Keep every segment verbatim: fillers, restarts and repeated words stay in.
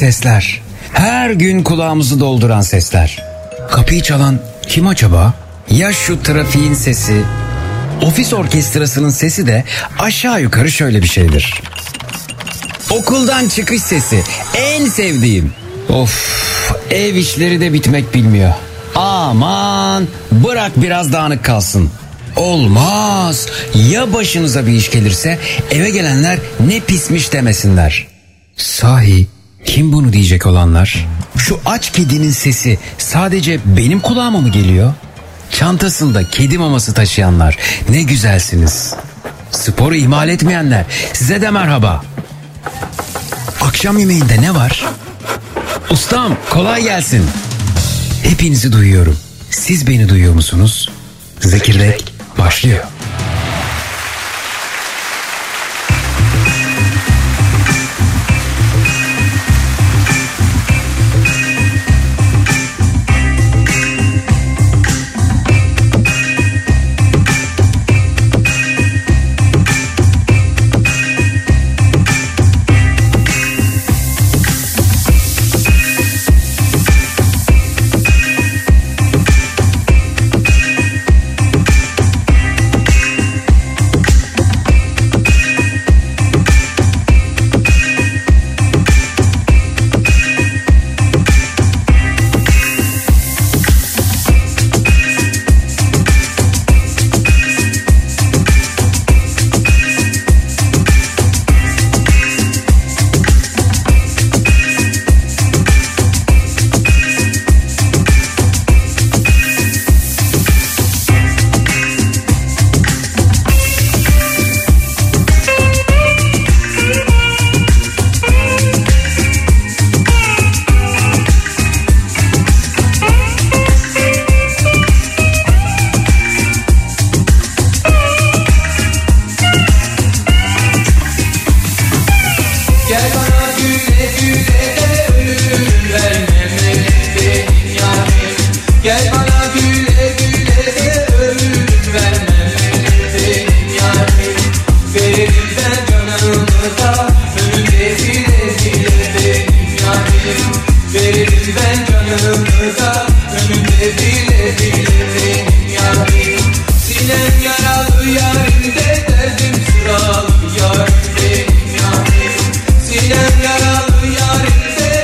sesler. Her gün kulağımızı dolduran sesler. Kapıyı çalan kim acaba? Ya şu trafiğin sesi, ofis orkestrasının sesi de aşağı yukarı şöyle bir şeydir. Okuldan çıkış sesi, en sevdiğim. Of, ev işleri de bitmek bilmiyor. Aman, bırak biraz dağınık kalsın. Olmaz. Ya başınıza bir iş gelirse eve gelenler ne pismiş demesinler. Sahi kim bunu diyecek olanlar? Şu aç kedinin sesi sadece benim kulağıma mı geliyor? Çantasında kedi maması taşıyanlar ne güzelsiniz. Sporu ihmal etmeyenler size de merhaba. Akşam yemeğinde ne var? Ustam kolay gelsin. Hepinizi duyuyorum. Siz beni duyuyor musunuz? Zekirdek başlıyor. Sinem yaralı yarim de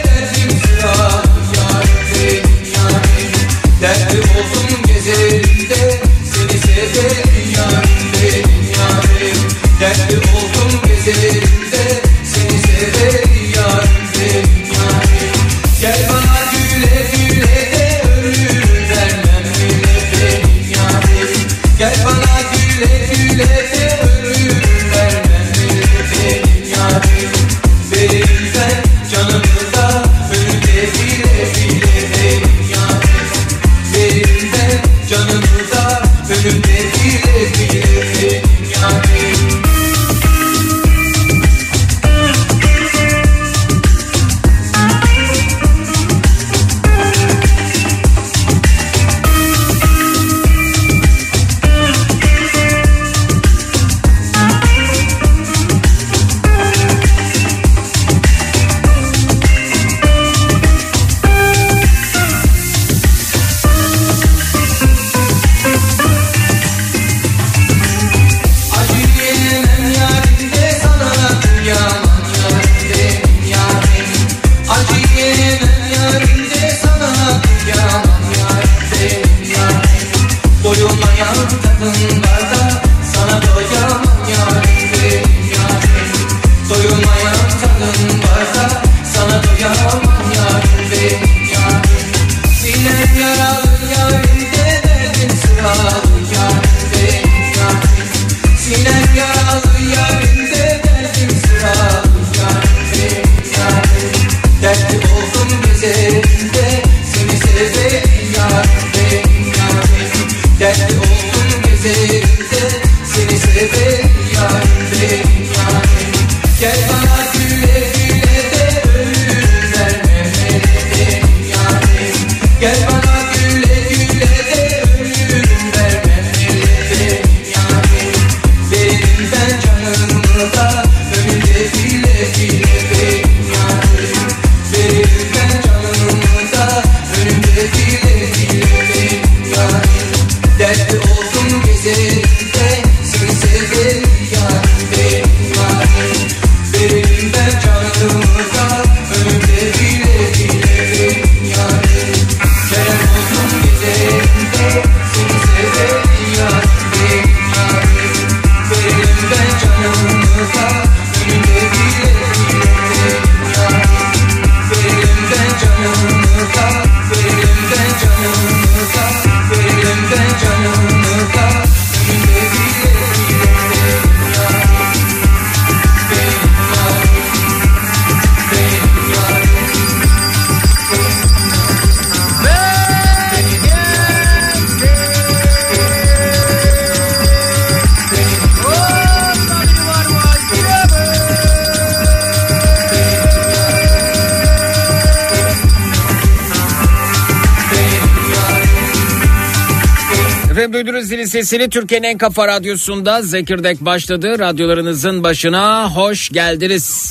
efendim, duydunuz zilin sesini. Türkiye'nin en kafa radyosunda Zekirdek başladı. Radyolarınızın başına hoş geldiniz.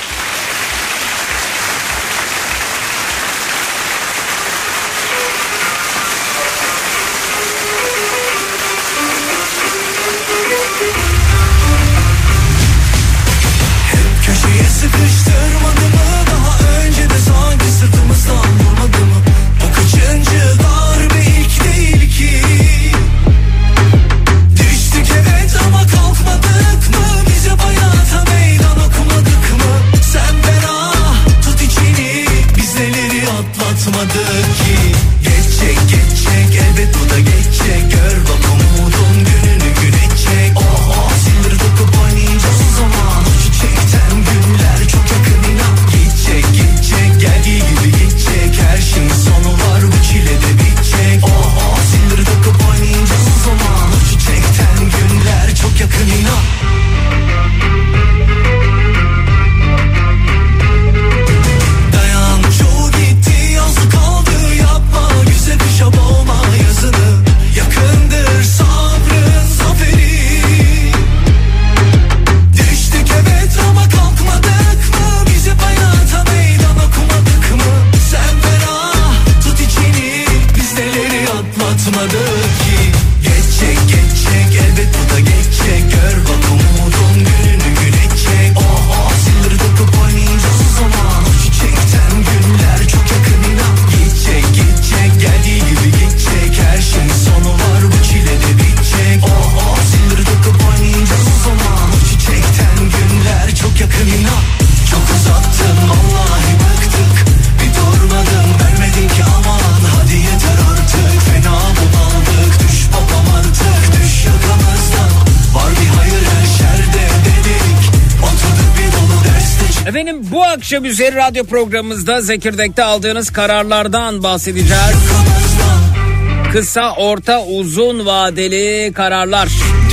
Sıkıştırmadı mı daha önce de sanki sırtımızdan vurmadı mı? Bu kaçıncı darbe, ilk değil ki. Düştük evet ama kalkmadık mı? Bize hayata meydan okumadık mı? Sen ferah tut içini, biz neleri atlatmadık ki. Geçecek geçecek elbet bu da geçecek. Gör bak umudun gününü güneşecek. Oha sildir dokup oynayacağız o zaman. O çiçekten günler çok yakın inan. Gidecek gidecek geldiği gibi gidecek. Her şeyin sonu var bu çile de bitecek. Oha sildir dokup oynayacağız o zaman. O çiçekten günler çok yakın inan. Dayan çoğu gitti yazı kaldı yapma. Güzel kışa boğma yazını. Yakındır sabrın zaferi. Düştük evet ama kalkmadık mı? Bizi hayata meydan okumadık mı? Sen ferah tut içini, biz neleri atlatmadık ki. Geçecek geçecek elbet bu da geçecek. Gör bak umudun gününü güneşecek. Oha sildir dokup oynayacağız o zaman. O çiçekten günler çok yakın inan. Gidecek gidecek geldiği gibi gidecek. Her şeyin sonu var bu çile de bitecek. Oha sildir dokup oynayacağız o zaman. O çiçekten günler çok yakın inan. Çok uzattın vallahi bıktık. Bir durmadın vermedin ki aman. Hadi yeter artık fena bunaldık. Düş babam artık düş yakamızdan. Var bir hayır her şerde dedik. Oturduk bir dolu derste. Efendim, bu akşam üzeri radyo programımızda Zekirdek'te aldığınız kararlardan bahsedeceğiz. Kısa, orta, uzun vadeli kararlar.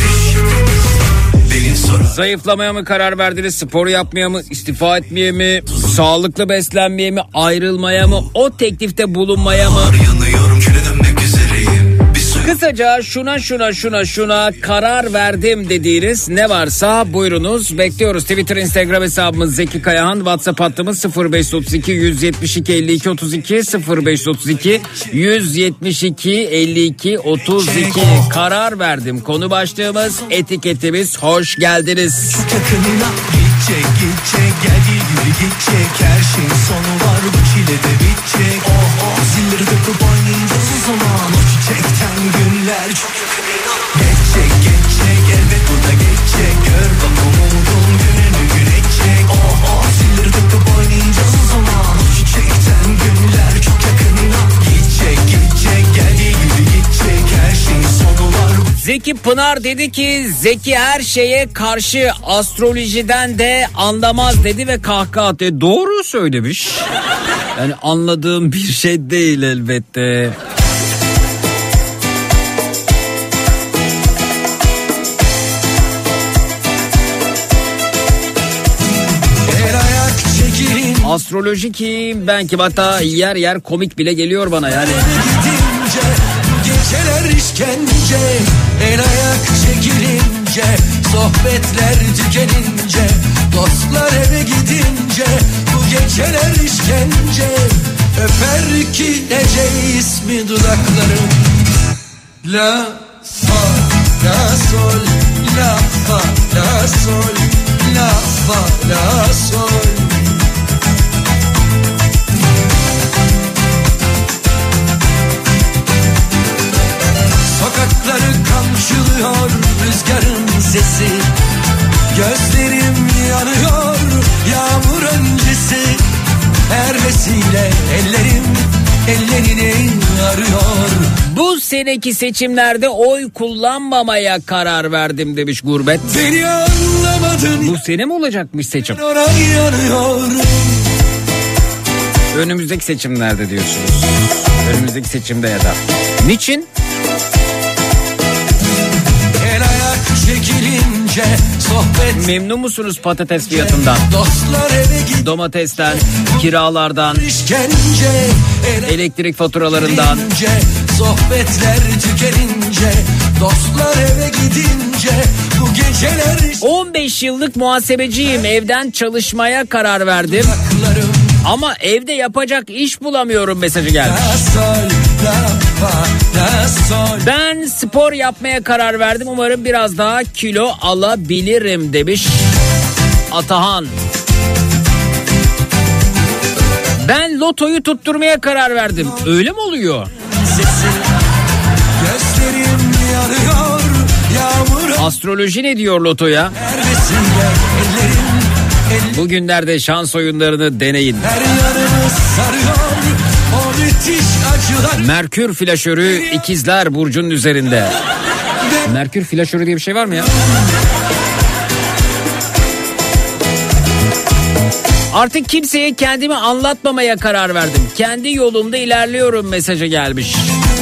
Zayıflamaya mı karar verdiniz? Spor yapmaya mı? İstifa etmeye mi? Sağlıklı beslenmeye mi? Ayrılmaya mı? O teklifte bulunmaya mı? Yanıyorum küle dönmek üzereyim. Kısaca şuna şuna şuna şuna karar verdim dediğiniz ne varsa buyurunuz, bekliyoruz. Twitter, Instagram hesabımız Zeki Kayahan, WhatsApp hattımız sıfır beş otuz iki yüz yetmiş iki elli iki otuz iki sıfır beş otuz iki yüz yetmiş iki elli iki otuz iki. Karar verdim konu başlığımız, etiketimiz. Hoş geldiniz. Çok yakınına gidecek gidecek geldiği gibi gidecek. Her şeyin sonu var bu çile de bitecek. Oh oh zilleri döküp oynayacağız o zaman. O çiçekten günler çok yakınına. Geçecek geçecek elbet bu da geçecek. Gör bak umudun gününü güneşecek. Oh oh zilleri döküp oynayacağız o zaman. O çiçekten günler çok yakınına. Gidecek gidecek geldiği gibi gidecek. Her şeyin sonu var. Zeki Pınar dedi ki Zeki her şeye karşı, astrolojiden de anlamaz dedi ve kahkaha attı. Doğru söylemiş. Yani anladığım bir şey değil elbette. Astroloji kim ben kim, hatta yer yer komik bile geliyor bana yani. Gidince, geceler işkence, el ayak çekilince, sohbetler tükenince, dostlar eve gidince, bu geceler işkence, öper ki ece ismi dudaklarım. La fa la sol, la fa la sol, la fa la sol. Sokakları kamçılıyor rüzgarın sesi. Gözlerim yanıyor yağmur öncesi. Her vesile ellerim ellerini arıyor. Bu seneki seçimlerde oy kullanmamaya karar verdim demiş Gurbet. Beni anlamadın. Bu sene mi olacakmış seçim? Ona yanıyorum. Önümüzdeki seçimlerde diyorsunuz. Önümüzdeki seçimde ya da. Niçin? El ayak çekilince sohbet. Memnun musunuz patates fiyatından? Dostlar eve gidince, domatesten, kiralardan, işkence, elektrik faturalarından, sohbetler tükenince, Dostlar eve gidince bu geceler on beş yıllık muhasebeciyim. Evden çalışmaya karar verdim. Ama evde yapacak iş bulamıyorum mesajı gelmiş. Ben spor yapmaya karar verdim. Umarım biraz daha kilo alabilirim demiş Atahan. Ben lotoyu tutturmaya karar verdim. Öyle mi oluyor? Astroloji ne diyor lotoya? Bugünlerde şans oyunlarını deneyin. Merkür flaşörü ikizler burcunun üzerinde. Merkür flaşörü diye bir şey var mı ya? Artık kimseye kendimi anlatmamaya karar verdim. Kendi yolumda ilerliyorum mesajı gelmiş.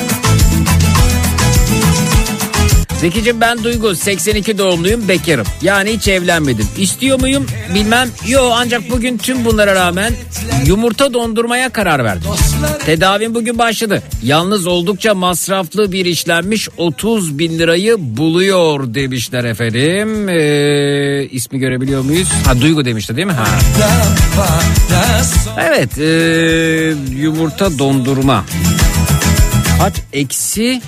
Zekicim ben Duygu, seksen iki doğumluyum, bekarım. Yani hiç evlenmedim. İstiyor muyum bilmem. Yo, ancak bugün tüm bunlara rağmen yumurta dondurmaya karar verdim. Tedavim bugün başladı. Yalnız oldukça masraflı bir işlenmiş, otuz bin lirayı buluyor demişler efendim. Ee, ismi görebiliyor muyuz? Ha, Duygu demişti değil mi? Ha. Evet, ee, yumurta dondurma. Kaç? Eksi...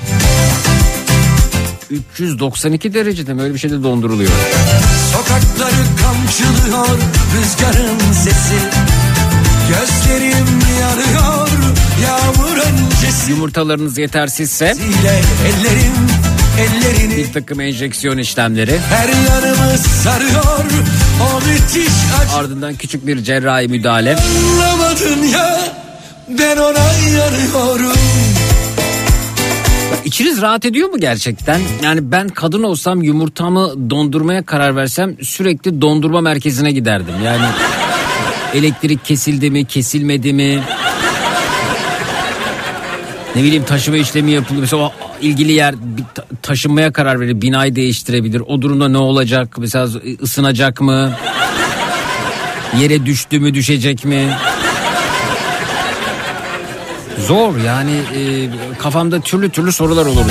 üç yüz doksan iki derecede mi öyle bir şeyde donduruluyor? Sokakları kamçılıyor rüzgarın sesi. Gözlerim yanıyor yağmur öncesi. Yumurtalarınız yetersizse ellerim, ellerini, bir takım enjeksiyon işlemleri. Her yanımı sarıyor o müthiş acı. Ardından küçük bir cerrahi müdahale. Anlamadın ya ben ona yanıyorum. İçiniz rahat ediyor mu gerçekten? Yani ben kadın olsam yumurtamı dondurmaya karar versem sürekli dondurma merkezine giderdim. Yani elektrik kesildi mi, kesilmedi mi? Ne bileyim, taşıma işlemi yapıldı. Mesela o ilgili yer taşınmaya karar verir, binayı değiştirebilir. O durumda ne olacak? Mesela ısınacak mı? Yere düştü mü, düşecek mi? Zor yani, e, kafamda türlü türlü sorular olurdu.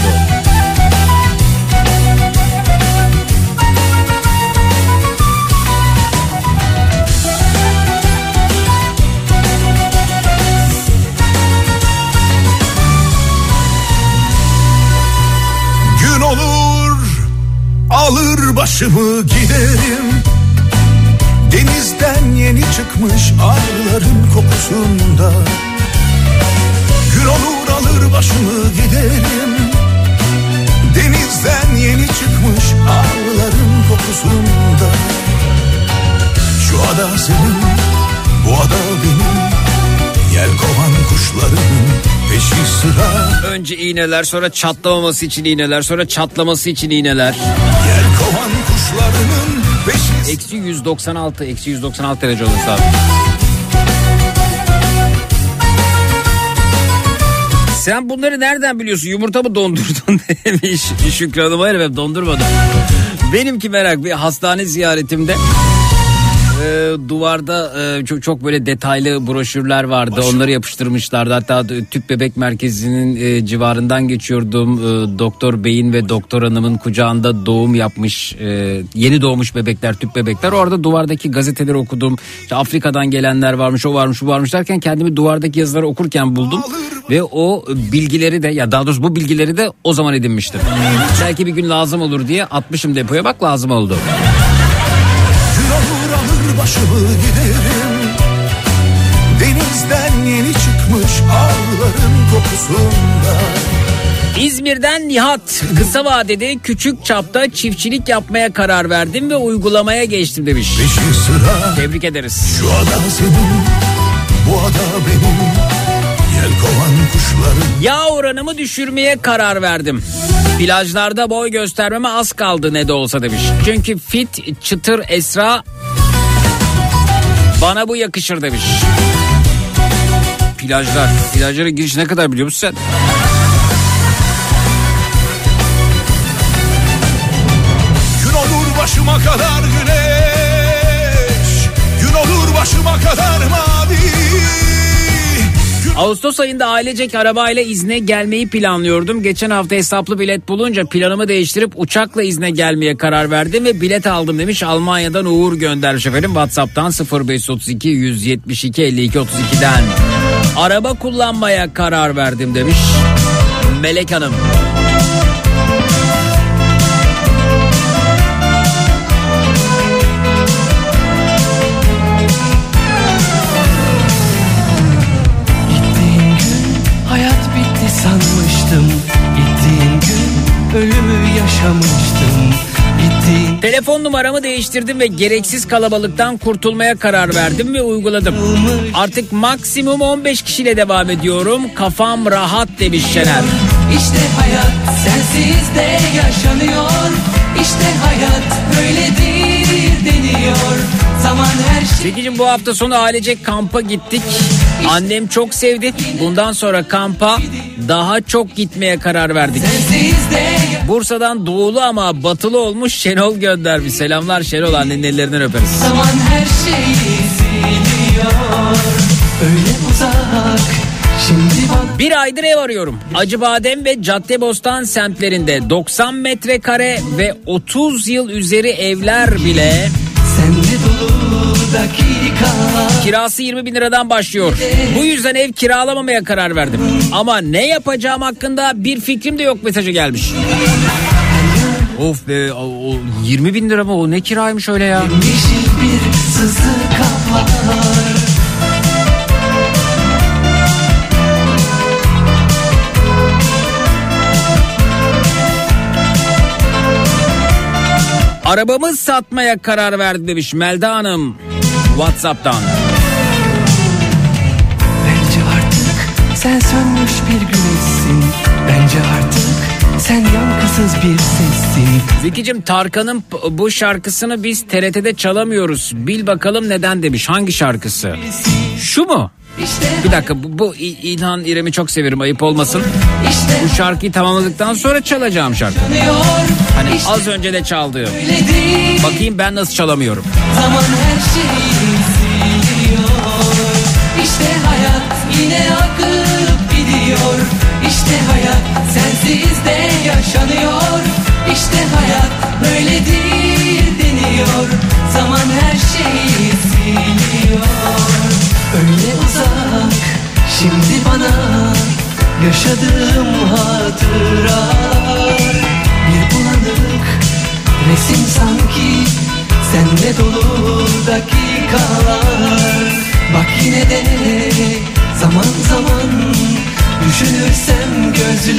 Gün olur alır başımı giderim. Denizden yeni çıkmış arıların kokusunda. Gün olur alır başımı giderim. Denizden yeni çıkmış ağların kokusunda. Şu ada senin, bu ada benim. Yelkovan kuşların peşi sıra. Önce iğneler, sonra çatlamaması için iğneler, sonra çatlaması için iğneler. Yelkovan kuşlarının peşi. Eksi yüz doksan altı, eksi yüz doksan altı derece olursa abi. Sen bunları nereden biliyorsun? Yumurta mı dondurdun demiş Şükrü Hanım. Hayır efendim, dondurmadım. Benimki merak. Bir hastane ziyaretimde e, duvarda e, çok, çok böyle detaylı broşürler vardı. Başım. Onları yapıştırmışlardı. Hatta tüp bebek merkezinin e, civarından geçiyordum. E, doktor beyin ve doktor hanımın kucağında doğum yapmış. E, yeni doğmuş bebekler, tüp bebekler. Orada duvardaki gazeteleri okudum. İşte Afrika'dan gelenler varmış, o varmış, bu varmış derken kendimi duvardaki yazıları okurken buldum. Ve o bilgileri de, ya daha doğrusu bu bilgileri de o zaman edinmiştim. Belki bir gün lazım olur diye atmışım depoya, bak lazım oldu. Gün olur alır başımı giderim. Denizden yeni çıkmış ağların kokusunda. İzmir'den Nihat, kısa vadede küçük çapta çiftçilik yapmaya karar verdim ve uygulamaya geçtim demiş. Sıra, tebrik ederiz. Şu ada senin, bu ada benim. Yelkovan kuşların. Yağ oranımı düşürmeye karar verdim. Plajlarda boy göstermeme az kaldı ne de olsa demiş. Çünkü fit, çıtır Esra bana bu yakışır demiş. Plajlar, plajlara giriş ne kadar biliyor musun sen? Gün olur başıma kadar güneş, gün olur başıma kadar mavi. Ağustos ayında ailecek arabayla izne gelmeyi planlıyordum. Geçen hafta hesaplı bilet bulunca planımı değiştirip uçakla izne gelmeye karar verdim ve bilet aldım demiş. Almanya'dan Uğur göndermiş efendim. WhatsApp'tan sıfır beş otuz iki yüz yetmiş iki elli iki otuz iki'den. Araba kullanmaya karar verdim demiş Melek Hanım. Sanmıştım gittiğin gün ölümü yaşamıştım. Gittiğin... Telefon numaramı değiştirdim ve gereksiz kalabalıktan kurtulmaya karar verdim ve uyguladım. Artık maksimum on beş kişiyle devam ediyorum. Kafam rahat demiş Şener. İşte hayat sensiz de yaşanıyor. İşte hayat böyledir deniyor. Zaman her şey... Zekicim bu hafta sonu ailecek kampa gittik. Annem çok sevdi. Bundan sonra kampa daha çok gitmeye karar verdik. Bursa'dan doğulu ama batılı olmuş Şenol göndermiş. Selamlar Şenol, annenin ellerinden öperiz. Zaman her şeyi siliyor. Öyle uzak. Şimdi bana... Bir aydır ev arıyorum. Acıbadem ve Caddebostan semtlerinde doksan metrekare ve otuz yıl üzeri evler bile... Kirası yirmi bin liradan başlıyor. Bu yüzden ev kiralamamaya karar verdim. Ama ne yapacağım hakkında bir fikrim de yok mesajı gelmiş. Of be, o yirmi bin lira mı, o ne kiraymış öyle ya. Bir sızı kaplar. Arabamı satmaya karar verdi demiş Melda Hanım WhatsApp'tan. Bence artık sen sönmüş bir güneşsin. Bence artık sen yankısız bir sessin. Zekicim, Tarkan'ın bu şarkısını biz T R T'de çalamıyoruz. Bil bakalım neden demiş. Hangi şarkısı? Şu mu? Bir dakika, bu, bu İlhan İrem'i çok severim, ayıp olmasın. Bu şarkıyı tamamladıktan sonra çalacağım şarkı. Hani az önce de çaldığım. Bakayım ben nasıl çalamıyorum. Zaman her şeyi siliyor. İşte hayat yine akıp gidiyor. İşte hayat sensiz de yaşanıyor. İşte hayat böyledir deniyor. Zaman her şeyi siliyor. Öyle uzak şimdi bana yaşadığım hatıralar. Bir bulanık resim sanki, senle dolu dakikalar. Bak yine de zaman zaman düşünürsem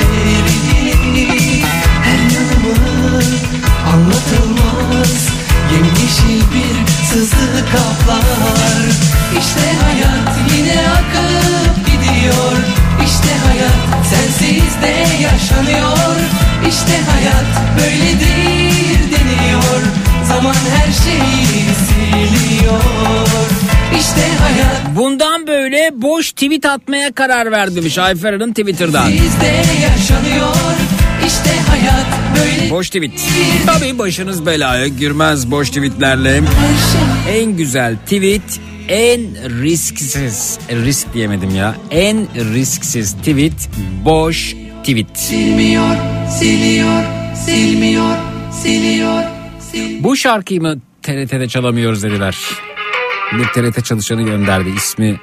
gözlerini, her yanımı anlatılmaz yemyeşil bir sızı kaplar. İşte hayat yine akıp gidiyor. İşte hayat sensiz de yaşanıyor. İşte hayat böyledir deniyor. Zaman her şeyi siliyor. İşte hayat. Bundan böyle boş tweet atmaya karar verdi demiş Ayfer Hanım Twitter'dan. Sizde yaşanıyor. İşte hayat böyle. Boş tweet. Tabii başınız belaya girmez boş tweetlerle. En güzel tweet, en risksiz, risk diyemedim ya. En risksiz tweet boş tweet. Silmiyor, siliyor, silmiyor, siliyor, siliyor. Bu şarkıyı mı T R T'de çalamıyoruz dediler. Bir T R T çalışanı gönderdi, ismi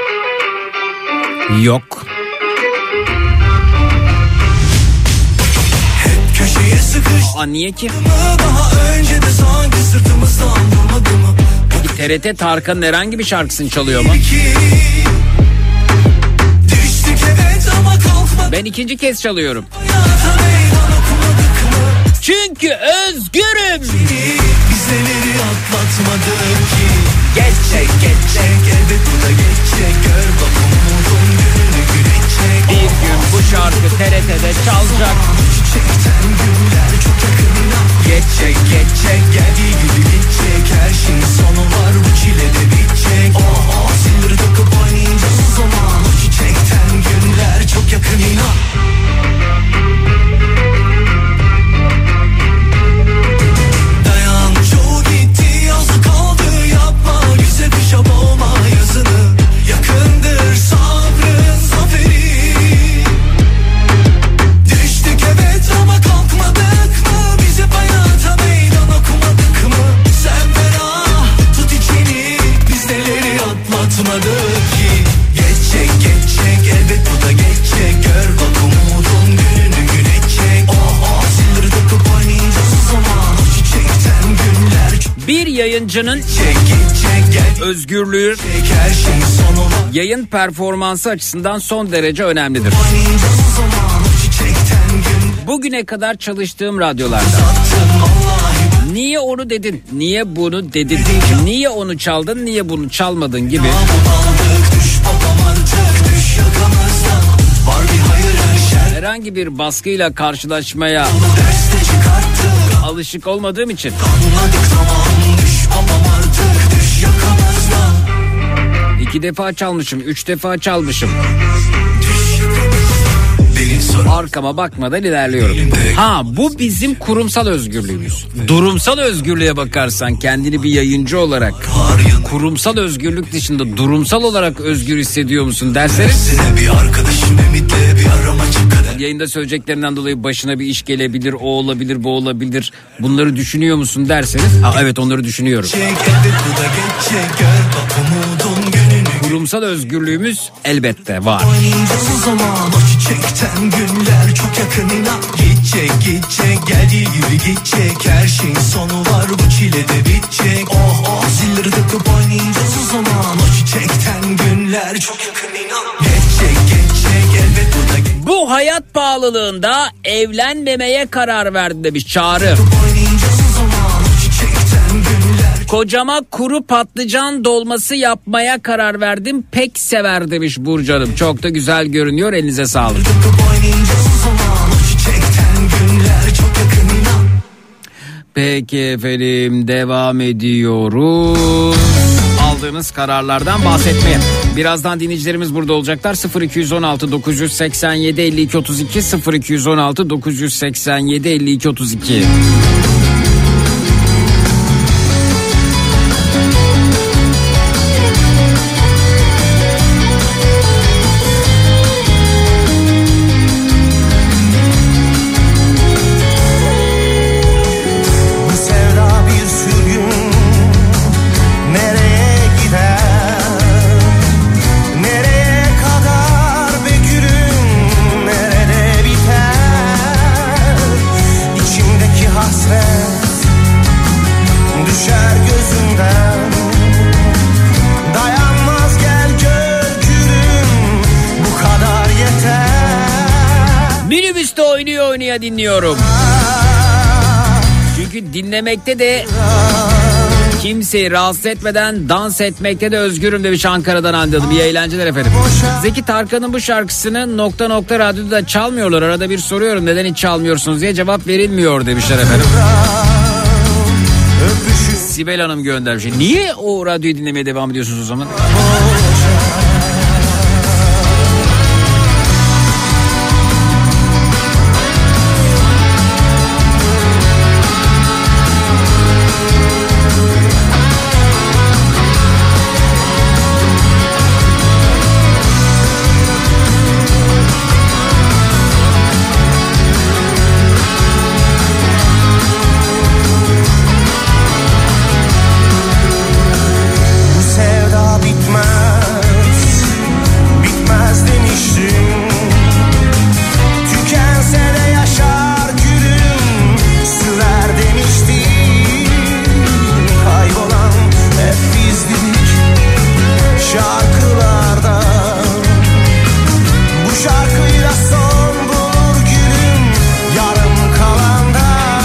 yok. Aa, niye ki? Peki T R T Tarkan'ın herhangi bir şarkısını çalıyor mu? Ben ikinci kez çalıyorum. Çünkü özgürüm. Bizleri atlatmadık ki. Geçecek geçecek elbet bu da geçecek. Gör bak umudun gününü gülecek. Bir gün bu şarkı T R T'de çalacak. Çiçekten günler çok yakınına. Geçecek geçecek geldiği gibi geçecek. Her şeyin sonu var bu çile de bitecek. Aa silleri takıp oynayacağız o zaman. O çiçekten günler çok yakın inan. ki. Geçecek geçecek elbet bu da geçecek. Gör bak umudun gününü gülecek. Oh oh zilleri takıp oynayacağız o zaman. O çiçekten günler çok Bir yayıncının geçecek geçecek gel. özgürlüğü Her şeyin sonu var. yayın performansı açısından son derece önemlidir. Oynayacağız o zaman. O çiçekten gün Bugüne kadar çalıştığım radyolarda attın vallahi. niye onu dedin, niye bunu dedin, niye onu çaldın, niye bunu çalmadın gibi Aldık düş babam artık düş yakamızdan. Var bir hayır her şer. herhangi bir baskıyla karşılaşmaya Derste çıkarttık. alışık olmadığım için Anladık tamam düş babam artık düş yakamızdan. iki defa çalmışım, üç defa çalmışım. Deli sor. Arkama bakmadan ilerliyorum. Ha, bu bizim kurumsal özgürlüğümüz. Durumsal özgürlüğe bakarsan kendini bir yayıncı olarak kurumsal özgürlük dışında durumsal olarak özgür hissediyor musun derseniz, Sine bir arkadaşım ümitle bir aramacı kader. yayında söyleyeceklerinden dolayı başına bir iş gelebilir, o olabilir, bu olabilir. Bunları düşünüyor musun derseniz, ha evet onları düşünüyorum. Çek elbet bu da geçecek. Gör bak umudun gününü. Kurumsal özgürlüğümüz elbette var. Oynayacağız o zaman. O çiçekten günler çok yakın inan. Gidecek gidecek geldiği gibi gidecek. Her şeyin sonu var bu çile de bitecek. Oh oh zilleri takıp oynayacağız o zaman. O çiçekten günler çok yakın inan. Geçecek geçecek elbet bu da geçecek. Bu hayat pahalılığında evlenmemeye karar verdi demiş Çağrı. Oynayacağız o zaman. O çiçekten günler Kocama kuru patlıcan dolması yapmaya karar verdim. Pek sever demiş Burcu Hanım. Çok da güzel görünüyor. Elinize sağlık. takıp oynayacağız o zaman. O çiçekten günler çok yakın inan. Peki efendim, devam ediyoruz. Aldığınız kararlardan bahsetmeye. Birazdan dinleyicilerimiz burada olacaklar. sıfır iki on altı dokuz seksen yedi elli iki otuz iki sıfır iki on altı dokuz seksen yedi elli iki otuz iki. Bu sevda bir sürgün. Nereye gider? Nereye kadar be gülüm? Nerede biter? İçimdeki hasret düşer gözümden. Dayanmaz gel gör gülüm. Bu kadar yeter. Minibüste oynuyor oynaya dinliyorum. Çünkü dinlemekte de kimseyi rahatsız etmeden dans etmekte de özgürüm demiş Ankara'dan anladım. İyi eğlenceler efendim. Zeki Tarkan'ın bu şarkısını nokta nokta radyoda çalmıyorlar. Arada bir soruyorum neden hiç çalmıyorsunuz diye, cevap verilmiyor demişler efendim. Sibel Hanım göndermiş. Niye o radyoyu dinlemeye devam ediyorsunuz o zaman? Bu sevda bitmez, bitmez demiştim. Tükense de yaşar gülüm, sürer demiştim. Kaybolan hep bizdik şarkılarda. Bu şarkıyla son bulur gülüm, yarım kalanda.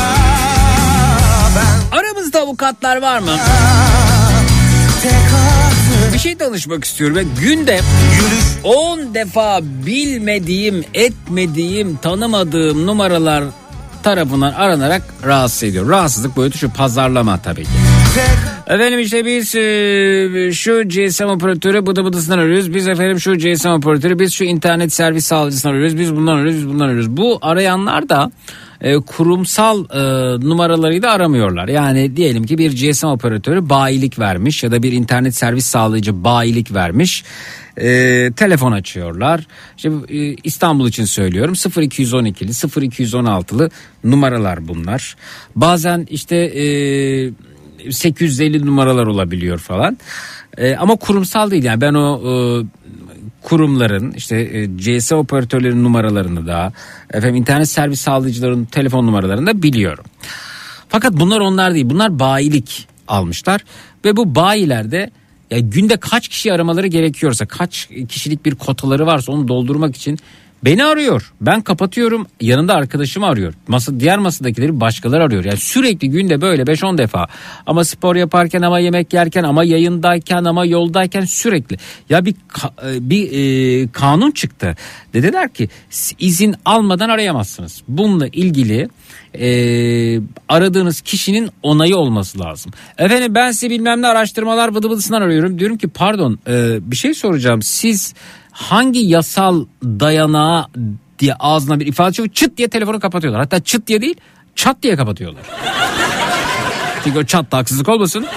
Ben Aramızda avukatlar var mı? tek artık Bir şey danışmak istiyorum. Ve günde yürüş. on defa bilmediğim, etmediğim, tanımadığım numaralar tarafından aranarak rahatsız ediyor. Rahatsızlık boyutu şu: pazarlama tabii ki. Efendim işte biz e, şu G S M operatörü bıdı bıdısından arıyoruz. Biz efendim şu G S M operatörü, biz şu internet servis sağlayıcısından arıyoruz. Biz bundan arıyoruz, biz bundan arıyoruz. Bu arayanlar da e, kurumsal e, numaraları da aramıyorlar. Yani diyelim ki bir G S M operatörü bayilik vermiş ya da bir internet servis sağlayıcı bayilik vermiş. E, telefon açıyorlar. İşte e, İstanbul için söylüyorum, sıfır iki on ikili sıfır iki on altılı numaralar bunlar. Bazen işte e, sekiz yüz elli numaralar olabiliyor falan. E, ama kurumsal değil yani ben o e, kurumların işte e, C S operatörlerin numaralarını da efendim internet servis sağlayıcıların telefon numaralarını da biliyorum. Fakat bunlar onlar değil, bunlar bayilik almışlar ve bu bayilerde ya günde kaç kişi aramaları gerekiyorsa, kaç kişilik bir kotaları varsa onu doldurmak için beni arıyor. Ben kapatıyorum, yanında arkadaşımı arıyor. Masa, diğer masadakileri başkaları arıyor. Yani sürekli günde böyle beş on defa. Ama spor yaparken, ama yemek yerken, ama yayındayken, ama yoldayken sürekli. Ya bir bir e, kanun çıktı. Dediler ki izin almadan arayamazsınız. Bununla ilgili e, aradığınız kişinin onayı olması lazım. Efendim ben size bilmem ne araştırmalar bıdı bıdısından arıyorum. Diyorum ki pardon e, bir şey soracağım. Siz hangi yasal dayanağa diye ağzına bir ifade çıkıyor, çıt diye telefonu kapatıyorlar. Hatta çıt diye değil, çat diye kapatıyorlar. Çünkü o çat da haksızlık olmasın.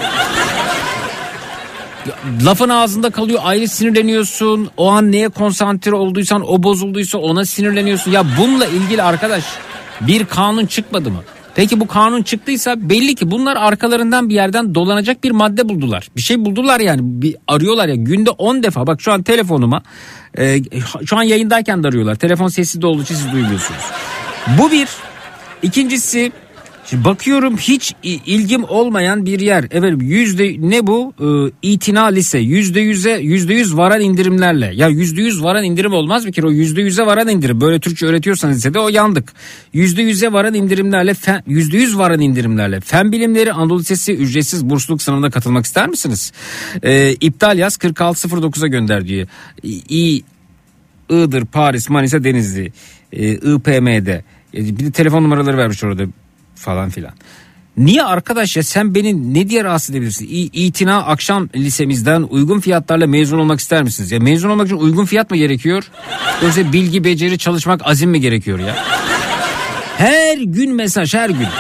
Lafın ağzında kalıyor, ayrı sinirleniyorsun. O an neye konsantre olduysan, o bozulduysa ona sinirleniyorsun. Ya bununla ilgili arkadaş bir kanun çıkmadı mı? Peki bu kanun çıktıysa belli ki bunlar arkalarından bir yerden dolanacak bir madde buldular. Bir şey buldular yani, bir arıyorlar ya günde on defa. Bak şu an telefonuma e, şu an yayındayken de arıyorlar. Telefon sessiz olduğu için siz duymuyorsunuz. Bu bir. İkincisi şimdi bakıyorum hiç ilgim olmayan bir yer. Evet yüzde ne bu? Ee, itina lise yüzde yüze yüzde yüz varan indirimlerle. Ya yüzde yüz varan indirim olmaz bir kere, o yüzde yüze varan indirim. Böyle Türkçe öğretiyorsanız lisede o yandık. Yüzde yüze varan indirimlerle fen, yüzde yüz varan indirimlerle Fen Bilimleri Anadolu Lisesi ücretsiz bursluluk sınavına katılmak ister misiniz? Ee, iptal yaz kırk altı sıfır dokuza gönder diyor. İ, Iğdır, Paris, Manisa, Denizli, e, I P M'de. Bir de telefon numaraları vermiş orada falan filan. Niye arkadaş ya, sen beni ne diye rahatsız edebilirsin? İ, İtina akşam lisemizden uygun fiyatlarla mezun olmak ister misiniz? Ya mezun olmak için uygun fiyat mı gerekiyor? Yoksa bilgi, beceri, çalışmak, azim mi gerekiyor ya? Her gün mesaj, her gün.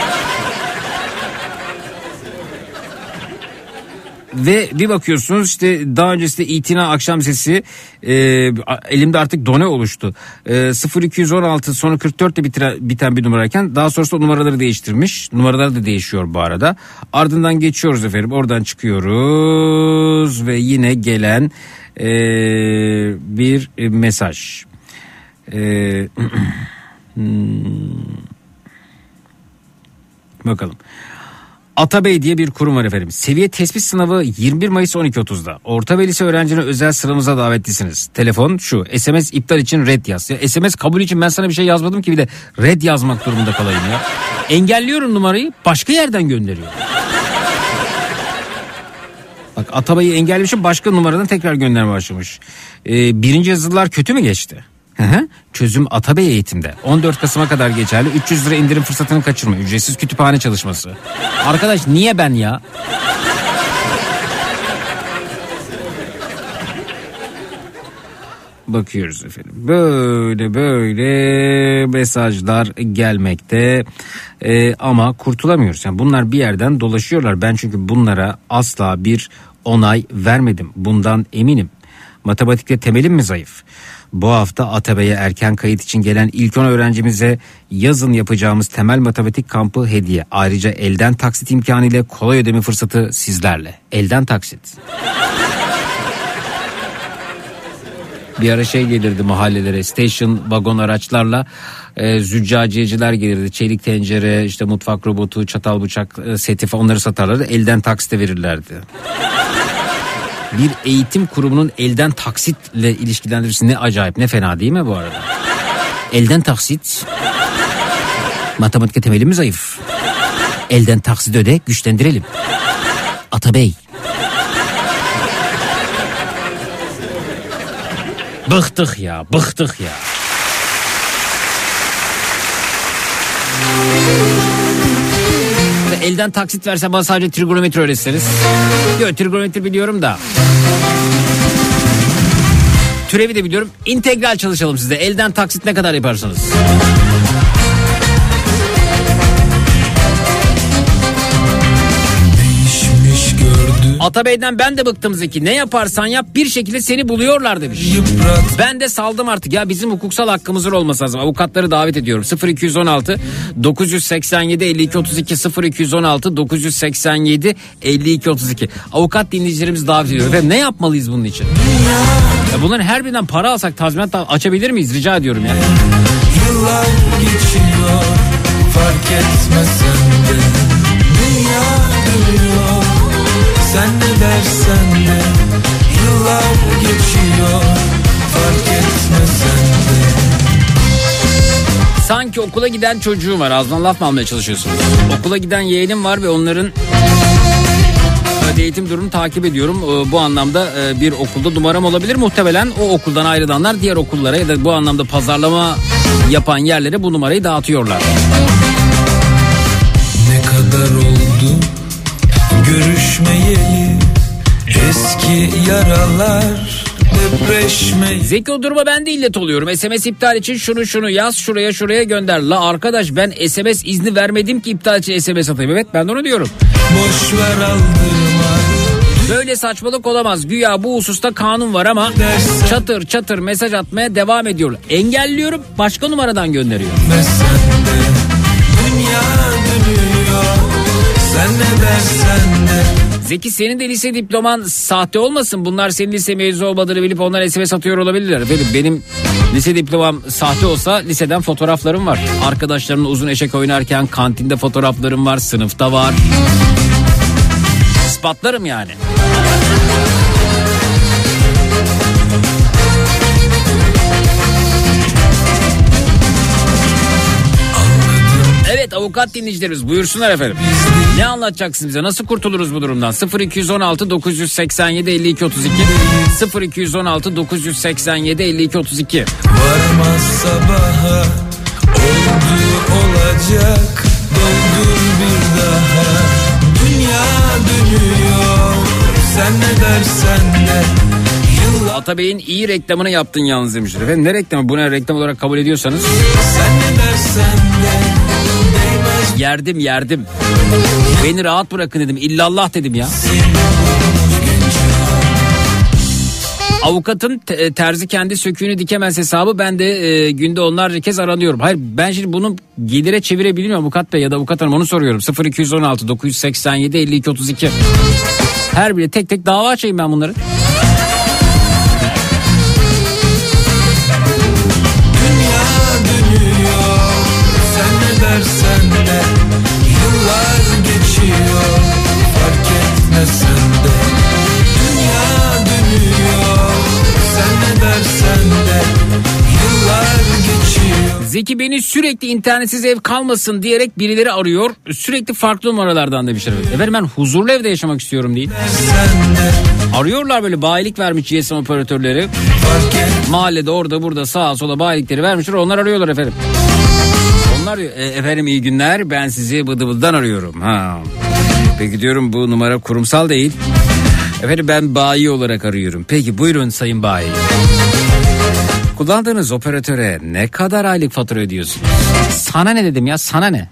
Ve bir bakıyorsunuz işte daha öncesinde itina akşam sesi e, elimde artık done oluştu. E, sıfır iki on altı sonra kırk dört ile bitire, biten bir numarayken daha sonrasında o numaraları değiştirmiş. Numaralar da değişiyor bu arada. Ardından geçiyoruz efendim, oradan çıkıyoruz ve yine gelen e, bir e, mesaj. E, hmm. Bakalım. Atabey diye bir kurum var efendim. Seviye tespit sınavı yirmi bir Mayıs on iki otuzda. Orta ve lise öğrencinin özel sıramıza davetlisiniz. Telefon şu: S M S iptal için red yaz. Ya S M S kabul için ben sana bir şey yazmadım ki bir de red yazmak durumunda kalayım ya. Engelliyorum numarayı, başka yerden gönderiyor. Bak Atabey'i engellemişim, başka numaradan tekrar gönderme başlamış. Ee, birinci yazılılar kötü mü geçti? Hı hı. Çözüm Atabey eğitimde. on dört Kasım'a kadar geçerli. üç yüz lira indirim fırsatını kaçırma. Ücretsiz kütüphane çalışması. Arkadaş niye ben ya? Bakıyoruz efendim. Böyle böyle mesajlar gelmekte. Ee, ama kurtulamıyoruz. Yani bunlar bir yerden dolaşıyorlar. Ben çünkü bunlara asla bir onay vermedim. Bundan eminim. Matematikte temelim mi zayıf? Bu hafta Atabey'e erken kayıt için gelen ilk on öğrencimize yazın yapacağımız temel matematik kampı hediye. Ayrıca elden taksit imkanı ile kolay ödeme fırsatı sizlerle. Elden taksit. Bir ara şey gelirdi mahallelere, station vagon araçlarla e, züccaciyeciler gelirdi. Çelik tencere, işte mutfak robotu, çatal bıçak e, seti falan, onları satarlardı. Elden taksite verirlerdi. Bir eğitim kurumunun elden taksitle ilişkilendirirsin, ne acayip, ne fena değil mi bu arada? Elden taksit. Matematikte temelimiz zayıf. Elden taksit öde, güçlendirelim. Atabey. Bıktık ya, bıktık ya. Elden taksit verse bana sadece trigonometri öğretseniz. Yok, trigonometri biliyorum da. Türevi de biliyorum. İntegral çalışalım sizde. Elden taksit ne kadar yaparsınız? Değişmiş gördüm Atabey'den ben de bıktım Zeki. Ne yaparsan yap bir şekilde seni buluyorlar demiş. Yıprat. Ben de saldım artık. Ya bizim hukuksal hakkımızın olması lazım. Avukatları davet ediyorum. sıfır iki on altı dokuz seksen yedi elli iki otuz iki sıfır iki on altı dokuz seksen yedi elli iki otuz iki. Avukat dinleyicilerimizi davet ediyorum. Ve ne yapmalıyız bunun için? Ya bunların her birinden para alsak tazminat açabilir miyiz? Rica ediyorum ya. Yıllar geçiyor, fark etmesen de dünya dönüyor, sen ne dersen de. Yıllar geçiyor, fark etmesen de. Sanki okula giden çocuğum var. Ağzından laf mı almaya çalışıyorsunuz? Okula giden yeğenim var ve onların eğitim durumunu takip ediyorum. Bu anlamda bir okulda numaram olabilir. Muhtemelen o okuldan ayrılanlar diğer okullara ya da bu anlamda pazarlama yapan yerlere bu numarayı dağıtıyorlar. Ne kadar oldu görüşmeyeli, eski yaralar depreşmeyi. Zeki o duruma ben de illet oluyorum. S M S iptal için şunu şunu yaz, şuraya şuraya gönder. La arkadaş ben S M S izni vermedim ki iptal için S M S atayım. Evet ben de onu diyorum. Boş ver aldırma. Böyle saçmalık olamaz. Güya bu hususta kanun var ama Dersen. çatır çatır mesaj atmaya devam ediyor. Engelliyorum, başka numaradan gönderiyor. Sen de dünya dönüyor, sen ne dersen de. Zeki senin de lise diploman sahte olmasın. Bunlar senin lise mezunu olmadığını bilip onlar S M S atıyor olabilirler. Benim, benim lise diplomam sahte olsa liseden fotoğraflarım var. Arkadaşlarımla uzun eşek oynarken kantinde fotoğraflarım var, sınıfta var. İspatlarım yani. Evet avukat dinleyicilerimiz buyursunlar efendim. Ne anlatacaksınız bize? Nasıl kurtuluruz bu durumdan? sıfır iki on altı dokuz seksen yedi elli iki otuz iki sıfır iki on altı dokuz seksen yedi elli iki otuz iki. Varmaz sabaha, oldu olacak, doldur bir daha. Dünya dönüyor, sen ne dersen de. Yıllar... Atabey'in iyi reklamını yaptın yalnız demişler. Efendim ne reklamı? Bunu reklam olarak kabul ediyorsanız. Sen ne dersen de. Yerdim yerdim. Beni rahat bırakın dedim. İllallah dedim ya. Avukatın te- terzi kendi söküğünü dikemez hesabı ben de e, günde onlarca kez aranıyorum. Hayır ben şimdi bunu gelire çevirebiliyor muyum avukat bey ya da avukat hanım onu soruyorum. sıfır iki on altı dokuz seksen yedi elli iki otuz iki. Her biri tek tek dava açayım ben bunları. Dünya dönüyor, sen ne dersen de. Yıllar geçiyor, fark etmesen de. Dünya dönüyor, sen ne dersen de. Yıllar geçiyor. Zeki beni sürekli internetsiz ev kalmasın diyerek birileri arıyor. Sürekli farklı numaralardan demişler. Efendim ben huzurlu evde yaşamak istiyorum değil. Arıyorlar böyle bayilik vermiş G S M operatörleri. Mahallede orada burada sağa sola bayilikleri vermişler. Onlar arıyorlar efendim. Onlar diyor e, efendim iyi günler ben sizi bıdı bıdıdan arıyorum. Ha. Peki diyorum bu numara kurumsal değil. Efendim ben bayi olarak arıyorum. Peki buyurun sayın bayi. Kullandığınız operatöre ne kadar aylık fatura ödüyorsunuz? Sana ne dedim ya sana ne?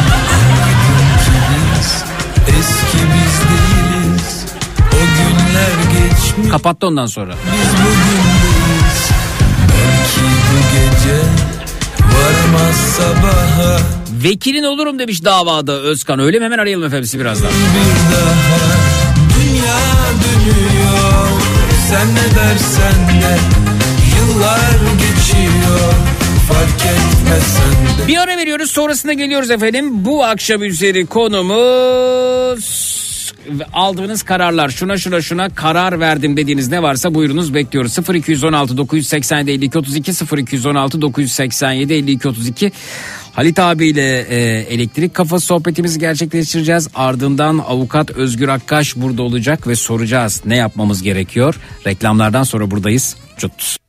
Eski biz değiliz, o günler geçmiş. Kapattı ondan sonra. Biz bugündeyiz, belki bu gece varmaz sabaha. Vekilin olurum demiş davada Özkan. Öyle mi? Hemen arayalım efendim birazdan. Bir daha dünya dönüyor, sen ne dersen de. Yıllar geçiyor, fark etmesen de. Bir ara veriyoruz sonrasında geliyoruz efendim. Bu akşam üzeri konumuz aldığınız kararlar. Şuna şuna şuna karar verdim dediğiniz ne varsa buyurunuz bekliyoruz. sıfır iki on altı dokuz seksen yedi elli iki otuz iki sıfır iki on altı dokuz seksen yedi elli iki otuz iki. Halit abiyle e, elektrik kafası sohbetimizi gerçekleştireceğiz. Ardından avukat Özgür Akkaş burada olacak ve soracağız ne yapmamız gerekiyor. Reklamlardan sonra buradayız. Cut.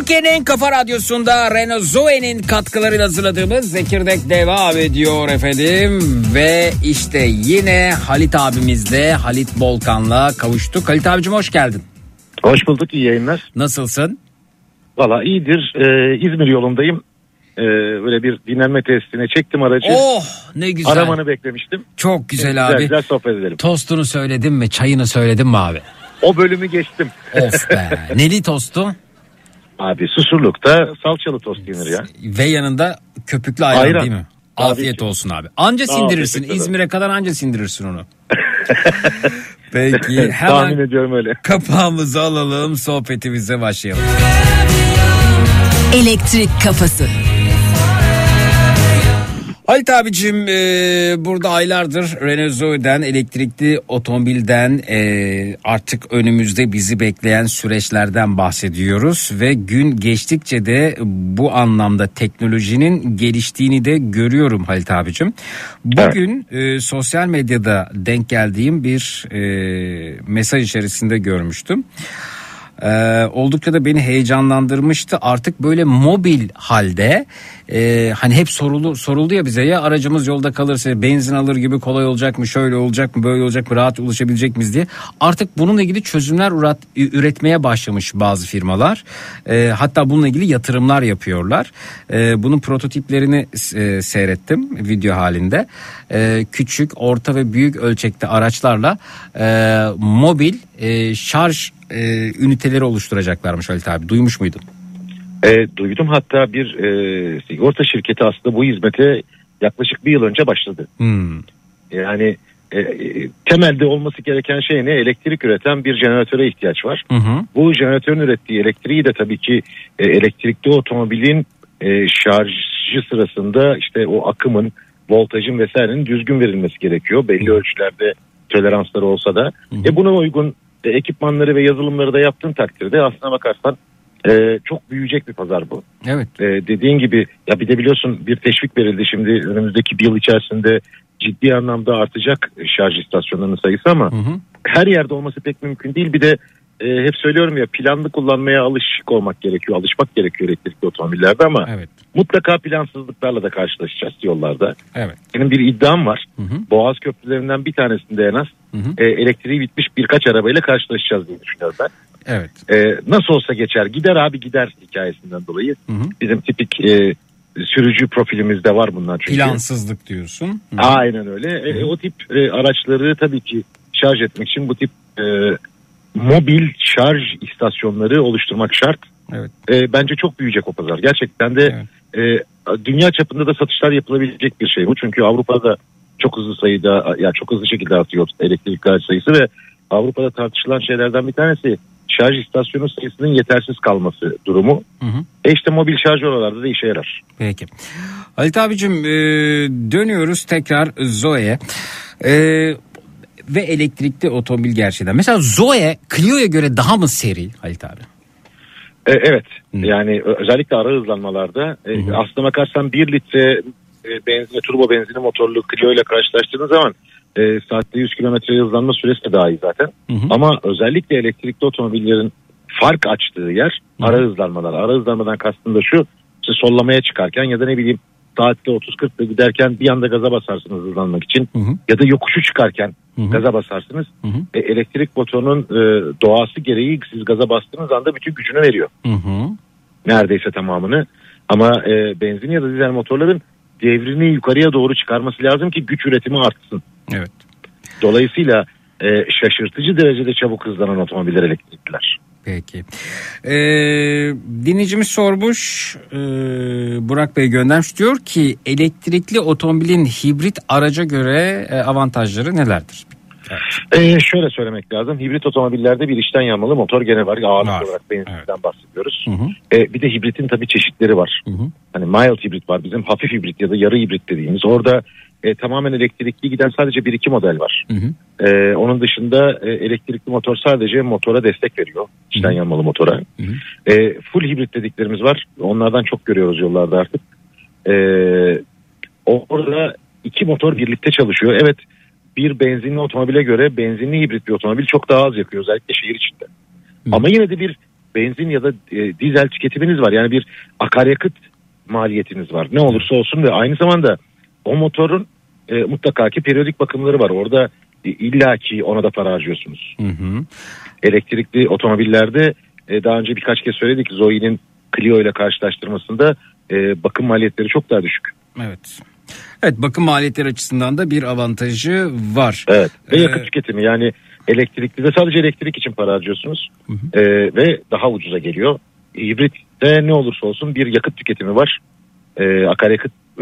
Türkiye'nin Kafa Radyosu'nda Renault Zoe'nin katkılarıyla hazırladığımız Zekirdek devam ediyor efendim. Ve işte yine Halit abimizle, Halit Bolkan'la kavuştuk. Halit abicim hoş geldin. Hoş bulduk, iyi yayınlar. Nasılsın? Valla iyidir. Ee, İzmir yolundayım. Ee, böyle bir dinlenme tesisine çektim aracı. Oh ne güzel. Aramanı beklemiştim. Çok güzel güzel, abi. Güzel güzel sohbet edelim. Tostunu söyledin mi? Çayını söyledin mi abi? O bölümü geçtim. Of be. Neli tostu? Abi Susurluk'ta salçalı tost yenir ya. Ve yanında köpüklü ayran, Ayran. değil mi? Tabii Afiyet ki. olsun abi. Anca Sağ ol, sindirirsin. teşekkür ederim. İzmir'e kadar anca sindirirsin onu. Peki Tahmin hemen ediyorum öyle. kapağımızı alalım, sohbetimize başlayalım. Elektrik Kafası. Halit abicim e, burada aylardır Renault Zoe'den, elektrikli otomobilden, e, artık önümüzde bizi bekleyen süreçlerden bahsediyoruz. Ve gün geçtikçe de bu anlamda teknolojinin geliştiğini de görüyorum Halit abicim. Bugün e, sosyal medyada denk geldiğim bir e, mesaj içerisinde görmüştüm. Ee, oldukça da beni heyecanlandırmıştı. Artık böyle mobil halde e, hani hep soruldu, soruldu ya bize, ya aracımız yolda kalırsa benzin alır gibi kolay olacak mı, şöyle olacak mı, böyle olacak mı, rahat ulaşabilecek miyiz diye. Artık bununla ilgili çözümler üret, üretmeye başlamış bazı firmalar. E, hatta bununla ilgili yatırımlar yapıyorlar. E, bunun prototiplerini e, seyrettim video halinde. E, küçük, orta ve büyük ölçekte araçlarla e, mobil e, şarj e, üniteleri oluşturacaklarmış Halit abi. Duymuş muydun? E, duydum, hatta bir e, sigorta şirketi aslında bu hizmete yaklaşık bir yıl önce başladı. Hmm. Yani e, e, temelde olması gereken şey ne? Elektrik üreten bir jeneratöre ihtiyaç var. Hı hı. Bu jeneratörün ürettiği elektriği de tabii ki e, elektrikli otomobilin e, şarjı sırasında işte o akımın, voltajın vesairenin düzgün verilmesi gerekiyor. Belli ölçülerde toleransları olsa da. Hı hı. E, buna uygun e, ekipmanları ve yazılımları da yaptığın takdirde aslına bakarsan e, çok büyüyecek bir pazar bu. Evet. E, dediğin gibi ya bir de biliyorsun bir teşvik verildi şimdi önümüzdeki bir yıl içerisinde ciddi anlamda artacak şarj istasyonlarının sayısı ama Hı hı. her yerde olması pek mümkün değil. Bir de e, hep söylüyorum ya, planlı kullanmaya alışık olmak gerekiyor, alışmak gerekiyor elektrikli otomobillerde ama Evet. mutlaka plansızlıklarla da karşılaşacağız yollarda. Evet. Benim bir iddiam var. Hı hı. Boğaz köprülerinden bir tanesinde en az Hı hı. e, elektriği bitmiş birkaç arabayla karşılaşacağız diye düşünüyorum ben. Evet. E, nasıl olsa geçer, gider abi gider hikayesinden dolayı. Hı hı. Bizim tipik e, sürücü profilimizde var bunlar çünkü. Plansızlık diyorsun. Hı hı. Aynen öyle. E, o tip e, araçları tabii ki şarj etmek için bu tip e, mobil şarj istasyonları oluşturmak şart. Evet. E, bence çok büyüyecek o pazar. Gerçekten de e, dünya çapında da satışlar yapılabilecek bir şey bu. Çünkü Avrupa'da çok hızlı sayıda, ya çok hızlı şekilde artıyor elektrikli araç sayısı ve Avrupa'da tartışılan şeylerden bir tanesi şarj istasyonu sayısının yetersiz kalması durumu. Hı hı. E işte mobil şarj oralarda da işe yarar. Peki. Halit abicim e, dönüyoruz tekrar Zoe'ye. E, ve elektrikli otomobil gerçekten. Mesela Zoe Clio'ya göre daha mı seri Halit abi? E, evet. Hı. Yani özellikle ara hızlanmalarda e, aslına bakarsan bir litre e, benzin, turbo benzinli motorlu Clio ile karşılaştığınız zaman e, saatte yüz kilometre hızlanma süresi de daha iyi zaten. Hı hı. Ama özellikle elektrikli otomobillerin fark açtığı yer ara hızlanmalar. Ara hızlanmadan kastım da şu: işte sollamaya çıkarken ya da ne bileyim saatte otuz kırkla giderken bir anda gaza basarsınız hızlanmak için. Hı hı. Ya da yokuşu çıkarken Hı hı. gaza basarsınız. Hı hı. E, elektrik motorunun e, doğası gereği siz gaza bastığınız anda bütün gücünü veriyor. Hı hı. Neredeyse tamamını. Ama e, benzin ya da dizel motorların devrini yukarıya doğru çıkarması lazım ki güç üretimi artsın. Evet. Dolayısıyla e, şaşırtıcı derecede çabuk hızlanan otomobiller elektrikliler. Peki. Ee, dinleyicimiz sormuş, e, Burak Bey göndermiş, diyor ki elektrikli otomobilin hibrit araca göre e, avantajları nelerdir? Evet. E, şöyle söylemek lazım. Hibrit otomobillerde bir içten yanmalı motor gene var. Ağırlıklı Var. olarak benzinden Evet. bahsediyoruz. Hı hı. E, bir de hibritin tabii çeşitleri var. Hı hı. Hani mild hibrit var, bizim hafif hibrit ya da yarı hibrit dediğimiz. Orada e, tamamen elektrikli giden sadece bir iki model var. Hı hı. E, onun dışında e, elektrikli motor sadece motora destek veriyor. İçten yanmalı motora. Hı hı. E, full hibrit dediklerimiz var. Onlardan çok görüyoruz yollarda artık. E, orada iki motor birlikte çalışıyor. Evet, bir benzinli otomobile göre benzinli hibrit bir otomobil çok daha az yakıyor, özellikle şehir içinde. Hı. Ama yine de bir benzin ya da e, dizel tüketiminiz var. Yani bir akaryakıt maliyetiniz var. Ne olursa olsun ve aynı zamanda o motorun e, mutlaka ki periyodik bakımları var. Orada e, illaki ona da para harcıyorsunuz. Hı hı. Elektrikli otomobillerde e, daha önce birkaç kez söyledik, Zoe'nin Clio ile karşılaştırmasında e, bakım maliyetleri çok daha düşük. Evet. Evet, bakım maliyetleri açısından da bir avantajı var. Evet. Ve Ee, yakıt tüketimi, yani elektrikli de sadece elektrik için para harcıyorsunuz. Hı hı. Ee, ve daha ucuza geliyor. Hibritte ne olursa olsun bir yakıt tüketimi var. Ee, akaryakıt e,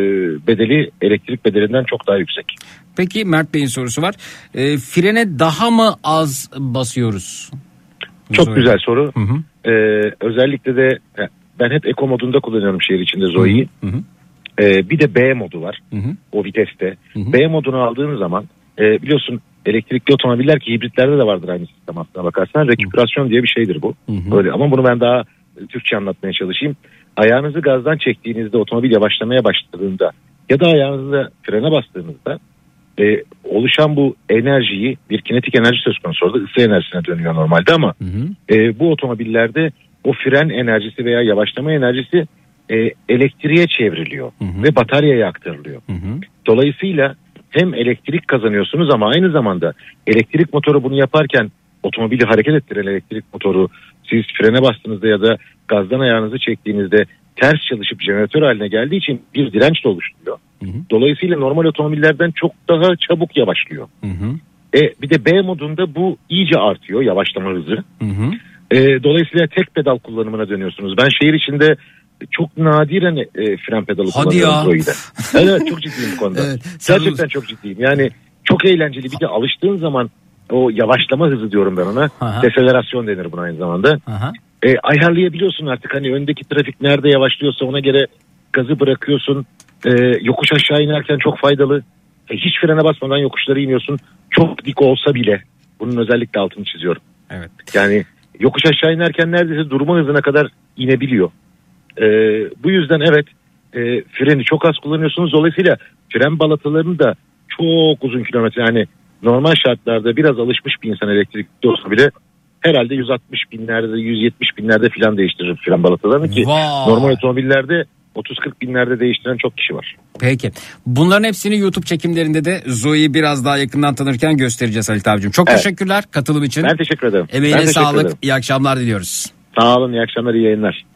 bedeli elektrik bedelinden çok daha yüksek. Peki Mert Bey'in sorusu var. E, frene daha mı az basıyoruz? Çok Zoe. güzel soru. Hı hı. Ee, özellikle de ben hep Eco modunda kullanıyorum şehir içinde Zoe'yi. Hı hı. Ee, bir de B modu var. Hı hı. O viteste. Hı hı. B modunu aldığın zaman e, biliyorsun elektrikli otomobiller, ki hibritlerde de vardır aynı sistem aslına bakarsan. Reküperasyon diye bir şeydir bu. Hı hı. Öyle, ama bunu ben daha e, Türkçe anlatmaya çalışayım. Ayağınızı gazdan çektiğinizde, otomobil yavaşlamaya başladığında ya da ayağınızı frene bastığınızda e, oluşan bu enerjiyi, bir kinetik enerji söz konusu, orada ısı enerjisine dönüyor normalde ama Hı hı. e, bu otomobillerde o fren enerjisi veya yavaşlama enerjisi e, elektriğe çevriliyor Hı hı. ve bataryaya aktarılıyor. Hı hı. Dolayısıyla hem elektrik kazanıyorsunuz ama aynı zamanda elektrik motoru bunu yaparken, otomobili hareket ettiren elektrik motoru siz frene bastığınızda ya da gazdan ayağınızı çektiğinizde ters çalışıp jeneratör haline geldiği için bir direnç de oluşturuyor. Hı hı. Dolayısıyla normal otomobillerden çok daha çabuk yavaşlıyor. Hı hı. E, bir de B modunda bu iyice artıyor, yavaşlama hızı. Hı hı. E, dolayısıyla tek pedal kullanımına dönüyorsunuz. Ben şehir içinde çok nadiren e, fren pedalı Hadi kullanıyorum ya. Zoe'de. Evet, çok ciddiyim bu konuda. Evet, sen Gerçekten bunu- çok ciddiyim. Yani çok eğlenceli. Bir de alıştığın zaman o yavaşlama hızı diyorum ben ona. Aha. Deselerasyon denir buna aynı zamanda. Aha. E, ayarlayabiliyorsun artık, hani öndeki trafik nerede yavaşlıyorsa ona göre gazı bırakıyorsun. E, yokuş aşağı inerken çok faydalı. E, hiç frene basmadan yokuşları iniyorsun. Çok dik olsa bile. Bunun özellikle altını çiziyorum. Evet. Yani yokuş aşağı inerken neredeyse durma hızına kadar inebiliyor. E, bu yüzden evet, e, freni çok az kullanıyorsunuz. Dolayısıyla fren balatalarını da çok uzun kilometre, yani normal şartlarda biraz alışmış bir insan elektrikli olsa bile herhalde yüz altmış binlerde, yüz yetmiş binlerde filan değiştirir fren balatalarını, ki Vay. normal otomobillerde otuz kırk binlerde değiştiren çok kişi var. Peki. Bunların hepsini YouTube çekimlerinde de Zoe'yi biraz daha yakından tanırken göstereceğiz Halit abicim. Çok Evet. teşekkürler katılım için. Ben teşekkür ederim. Emeğine Ben teşekkür sağlık. ederim. İyi akşamlar diliyoruz. Sağ olun, iyi akşamlar, iyi yayınlar.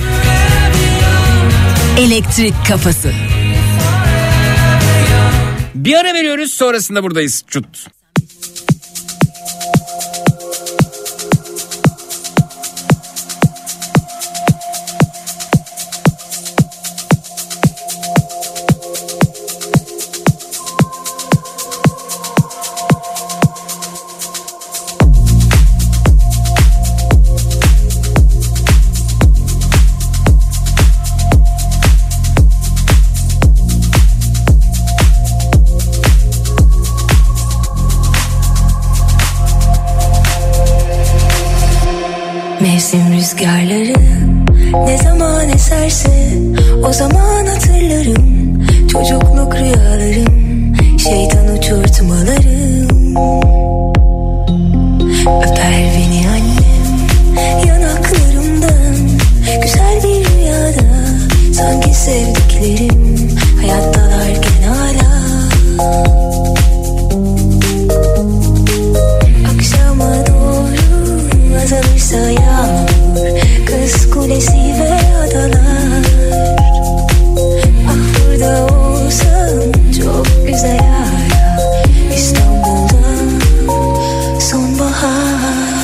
Elektrik Kafası. Bir ara veriyoruz, sonrasında buradayız. Çut. Mevsim rüzgarları ne zaman eserse o zaman hatırlarım. Çocukluk rüyalarım, şeytan uçurtmalarım. Öper beni annem yanaklarımdan, güzel bir rüyada, sanki sevdiklerim hayattalarken hala. Akşama doğru azalırsa yağmur, kız kulesi ve adalar. Ah burada olsam çok güzel hala, İstanbul'da sonbahar.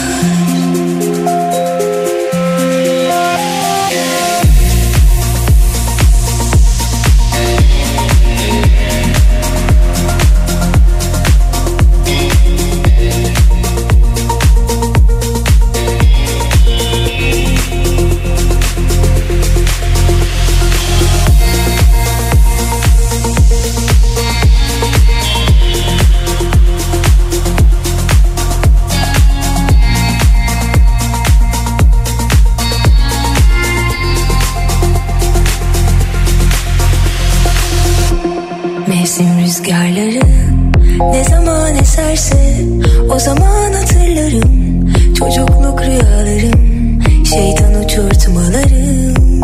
Mevsim rüzgarları ne zaman eserse o zaman hatırlarım. Çocukluk rüyalarım, şeytan uçurtmalarım.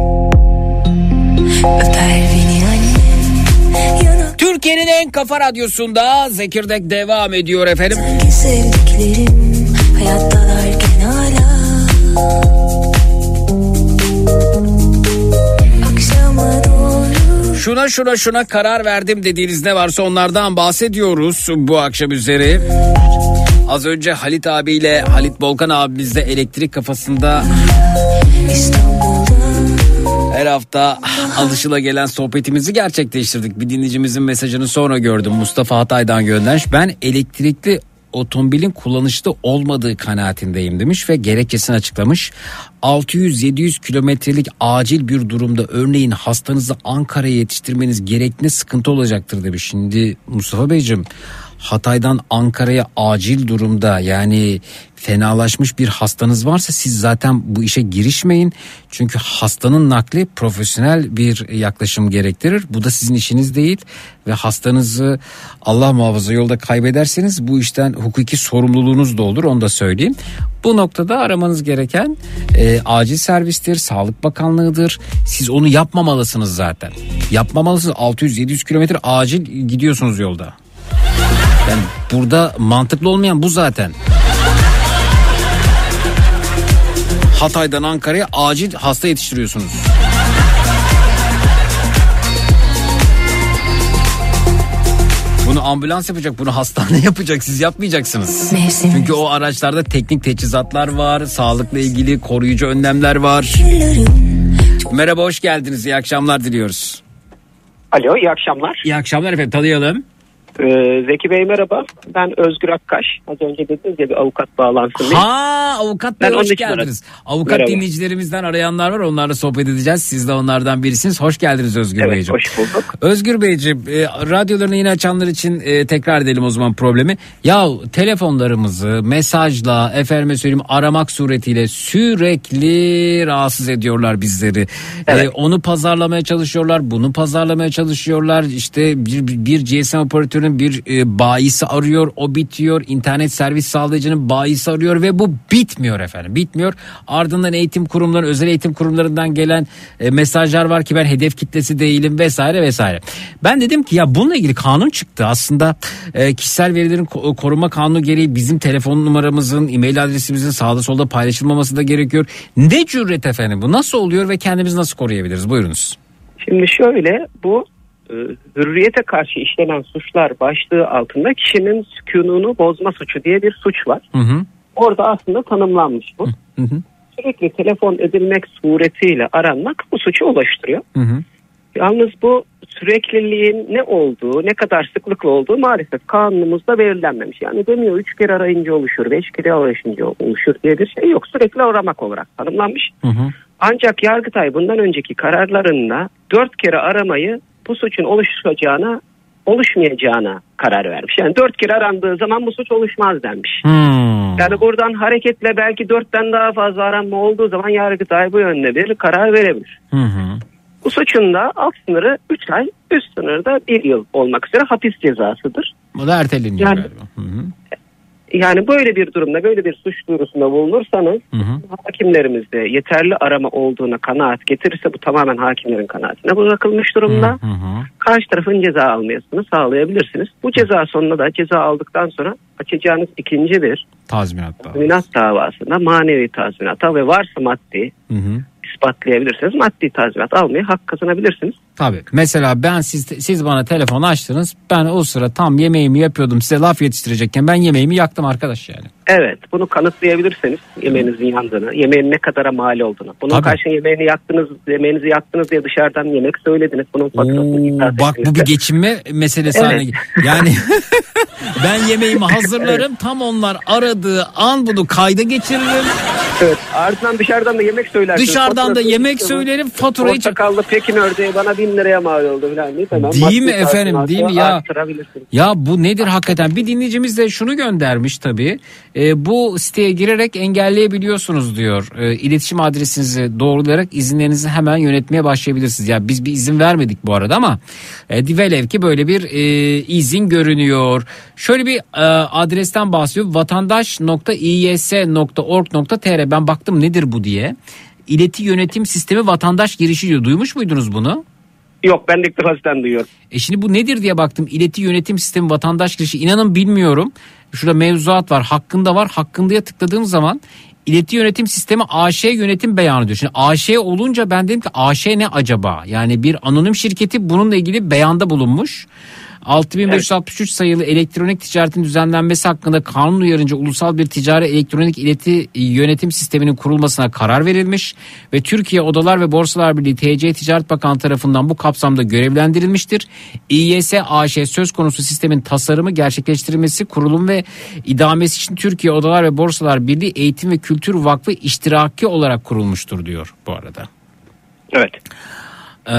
Öper beni annem yana. Türkiye'nin en kafa radyosunda Zekirdek devam ediyor efendim. Sanki sevdiklerim hayattalarken hala. Akşama doğru. Şuna şuna şuna karar verdim dediğiniz ne varsa onlardan bahsediyoruz bu akşam üzeri. Az önce Halit abiyle Halit Volkan abimizle elektrik kafasında her hafta alışıla sohbetimizi gerçekleştirdik. Bir dinleyicimizin mesajını sonra gördüm. Mustafa Hatay'dan göndermiş. Ben elektrikli otomobilin kullanışlı olmadığı kanaatindeyim demiş ve gerekçesini açıklamış. altı yüz yedi yüz kilometrelik acil bir durumda örneğin hastanızı Ankara'ya yetiştirmeniz gerektiğinde sıkıntı olacaktır demiş. Şimdi Mustafa Beyciğim, Hatay'dan Ankara'ya acil durumda yani fenalaşmış bir hastanız varsa siz zaten bu işe girişmeyin. Çünkü hastanın nakli profesyonel bir yaklaşım gerektirir. Bu da sizin işiniz değil ve hastanızı Allah muhafaza yolda kaybederseniz bu işten hukuki sorumluluğunuz da olur, onu da söyleyeyim. Bu noktada aramanız gereken e, acil servistir, Sağlık Bakanlığı'dır. Siz onu yapmamalısınız zaten. Yapmamalısınız. altı yüz yedi yüz kilometre acil gidiyorsunuz yolda. Yani burada mantıklı olmayan bu zaten. Hatay'dan Ankara'ya acil hasta yetiştiriyorsunuz. Bunu ambulans yapacak, bunu hastane yapacak, siz yapmayacaksınız. Mevsim. Çünkü o araçlarda teknik teçhizatlar var, sağlıkla ilgili koruyucu önlemler var. Merhaba, hoş geldiniz, iyi akşamlar diliyoruz. Alo, iyi akşamlar. İyi akşamlar efendim, tanıyalım. Ee, Zeki Bey merhaba. Ben Özgür Akkaş. Az önce dediniz ya bir avukat bağlansın. Ha, avukat Bey, Ben hoş geldiniz. Avukat Merhaba. Dinleyicilerimizden arayanlar var, onlarla sohbet edeceğiz. Siz de onlardan birisiniz. Hoş geldiniz Özgür Evet, Beyciğim. hoş bulduk. Özgür Beyciğim, e, radyolarını yine açanlar için e, tekrar edelim o zaman problemi. Ya telefonlarımızı mesajla, efendime söyleyeyim aramak suretiyle sürekli rahatsız ediyorlar bizleri. Evet. E, onu pazarlamaya çalışıyorlar, bunu pazarlamaya çalışıyorlar. İşte bir, bir G S M operatörünün bir e, bayisi arıyor, o bitiyor. İnternet servis sağlayıcının bayisi arıyor ve bu bitmiyor efendim, bitmiyor. Ardından eğitim kurumları, özel eğitim kurumlarından gelen e, mesajlar var ki ben hedef kitlesi değilim vesaire vesaire. Ben dedim ki ya bununla ilgili kanun çıktı. Aslında e, kişisel verilerin ko- koruma kanunu gereği bizim telefon numaramızın, e-mail adresimizin sağda solda paylaşılmaması da gerekiyor. Ne cüret efendim bu, nasıl oluyor ve kendimizi nasıl koruyabiliriz? Buyurunuz. Şimdi şöyle, bu e, hürriyete karşı işlenen suçlar başlığı altında kişinin sükununu bozma suçu diye bir suç var. Hı hı. Orada aslında tanımlanmış bu. Hı hı. Sürekli telefon edilmek suretiyle aranmak bu suçu oluşturuyor. Hı hı. Yalnız bu sürekliliğin ne olduğu, ne kadar sıklıkla olduğu maalesef kanunumuzda belirlenmemiş. Yani demiyor üç kere arayınca oluşur, beş kere arayınca oluşur diye bir şey yok. Sürekli aramak olarak tanımlanmış. Hı hı. Ancak Yargıtay bundan önceki kararlarında dört kere aramayı bu suçun oluşacağına, oluşmayacağına karar vermiş. Yani dört kere arandığı zaman bu suç oluşmaz denmiş. Hmm. Yani buradan hareketle belki dörtten daha fazla aranma olduğu zaman Yargıtay bu yönde bir karar verebilir. Hı hı. Bu suçun da alt sınırı üç ay, üst sınırda bir yıl olmak üzere hapis cezasıdır. Bu da erteleniyor Yani- galiba. Hı hı. Yani böyle bir durumda, böyle bir suç duyurusunda bulunursanız Hı hı. hakimlerimiz de yeterli arama olduğuna kanaat getirirse bu tamamen hakimlerin kanaatine bırakılmış durumda. Hı hı. Karşı tarafın ceza almasını sağlayabilirsiniz. Bu ceza sonunda da ceza aldıktan sonra açacağınız ikinci bir Tazminat da. tazminat davasında manevi tazminata ve varsa maddi Hı hı. ispatlayabilirsiniz. Maddi tazminat almaya hak kazanabilirsiniz. Tabii. Mesela ben siz siz bana telefon açtınız. Ben o sıra tam yemeğimi yapıyordum. Size laf yetiştirecekken ben yemeğimi yaktım arkadaş yani. Evet, bunu kanıtlayabilirseniz yemeğinizin yandığını, yemeğin ne kadara mal olduğunu. Bunun Tabii. karşılığında yemeğini yaktınız, yemeğinizi yaktınız diye dışarıdan yemek söylediniz. Bunun faturasını Oo, iddia bak bu bir ettiğinizde- geçinme meselesi Evet. haline. Yani ben yemeğimi hazırlarım. Tam onlar aradığı an bunu kayda geçiririm. Evet, ardından dışarıdan da yemek söylersiniz. Dışarıdan Durmadan da yemek söylerim, faturayı... Portakallı Pekin ördeği bana bin liraya mal oldu falan değil mi? Değil mi efendim, değil mi ya? Ya bu nedir hakikaten? Bir dinleyicimiz de şunu göndermiş tabii. E, bu siteye girerek engelleyebiliyorsunuz diyor. E, iletişim adresinizi doğrulayarak izinlerinizi hemen yönetmeye başlayabilirsiniz. Ya biz bir izin vermedik bu arada ama e, velev ki böyle bir e, izin görünüyor. Şöyle bir e, adresten bahsediyor. vatandaş nokta i y s nokta org nokta t r. Ben baktım nedir bu diye. İleti Yönetim Sistemi Vatandaş Girişi diyor. Duymuş muydunuz bunu? Yok, ben de ilk defa sizden duyuyorum. E şimdi bu nedir diye baktım. İleti Yönetim Sistemi Vatandaş Girişi. İnanın bilmiyorum. Şurada mevzuat var. Hakkında var. Hakkında'ya tıkladığım zaman İleti Yönetim Sistemi A Ş yönetim beyanı diyor. Şimdi A Ş olunca ben dedim ki A Ş ne acaba? Yani bir anonim şirketi bununla ilgili beyanda bulunmuş. altı bin beş yüz altmış üç sayılı elektronik ticaretin düzenlenmesi hakkında kanun uyarınca ulusal bir ticari elektronik ileti yönetim sisteminin kurulmasına karar verilmiş ve Türkiye Odalar ve Borsalar Birliği T C Ticaret Bakanı tarafından bu kapsamda görevlendirilmiştir. İ Y S A Ş söz konusu sistemin tasarımı, gerçekleştirilmesi, kurulum ve idamesi için Türkiye Odalar ve Borsalar Birliği Eğitim ve Kültür Vakfı iştiraki olarak kurulmuştur diyor bu arada. Evet. Ee,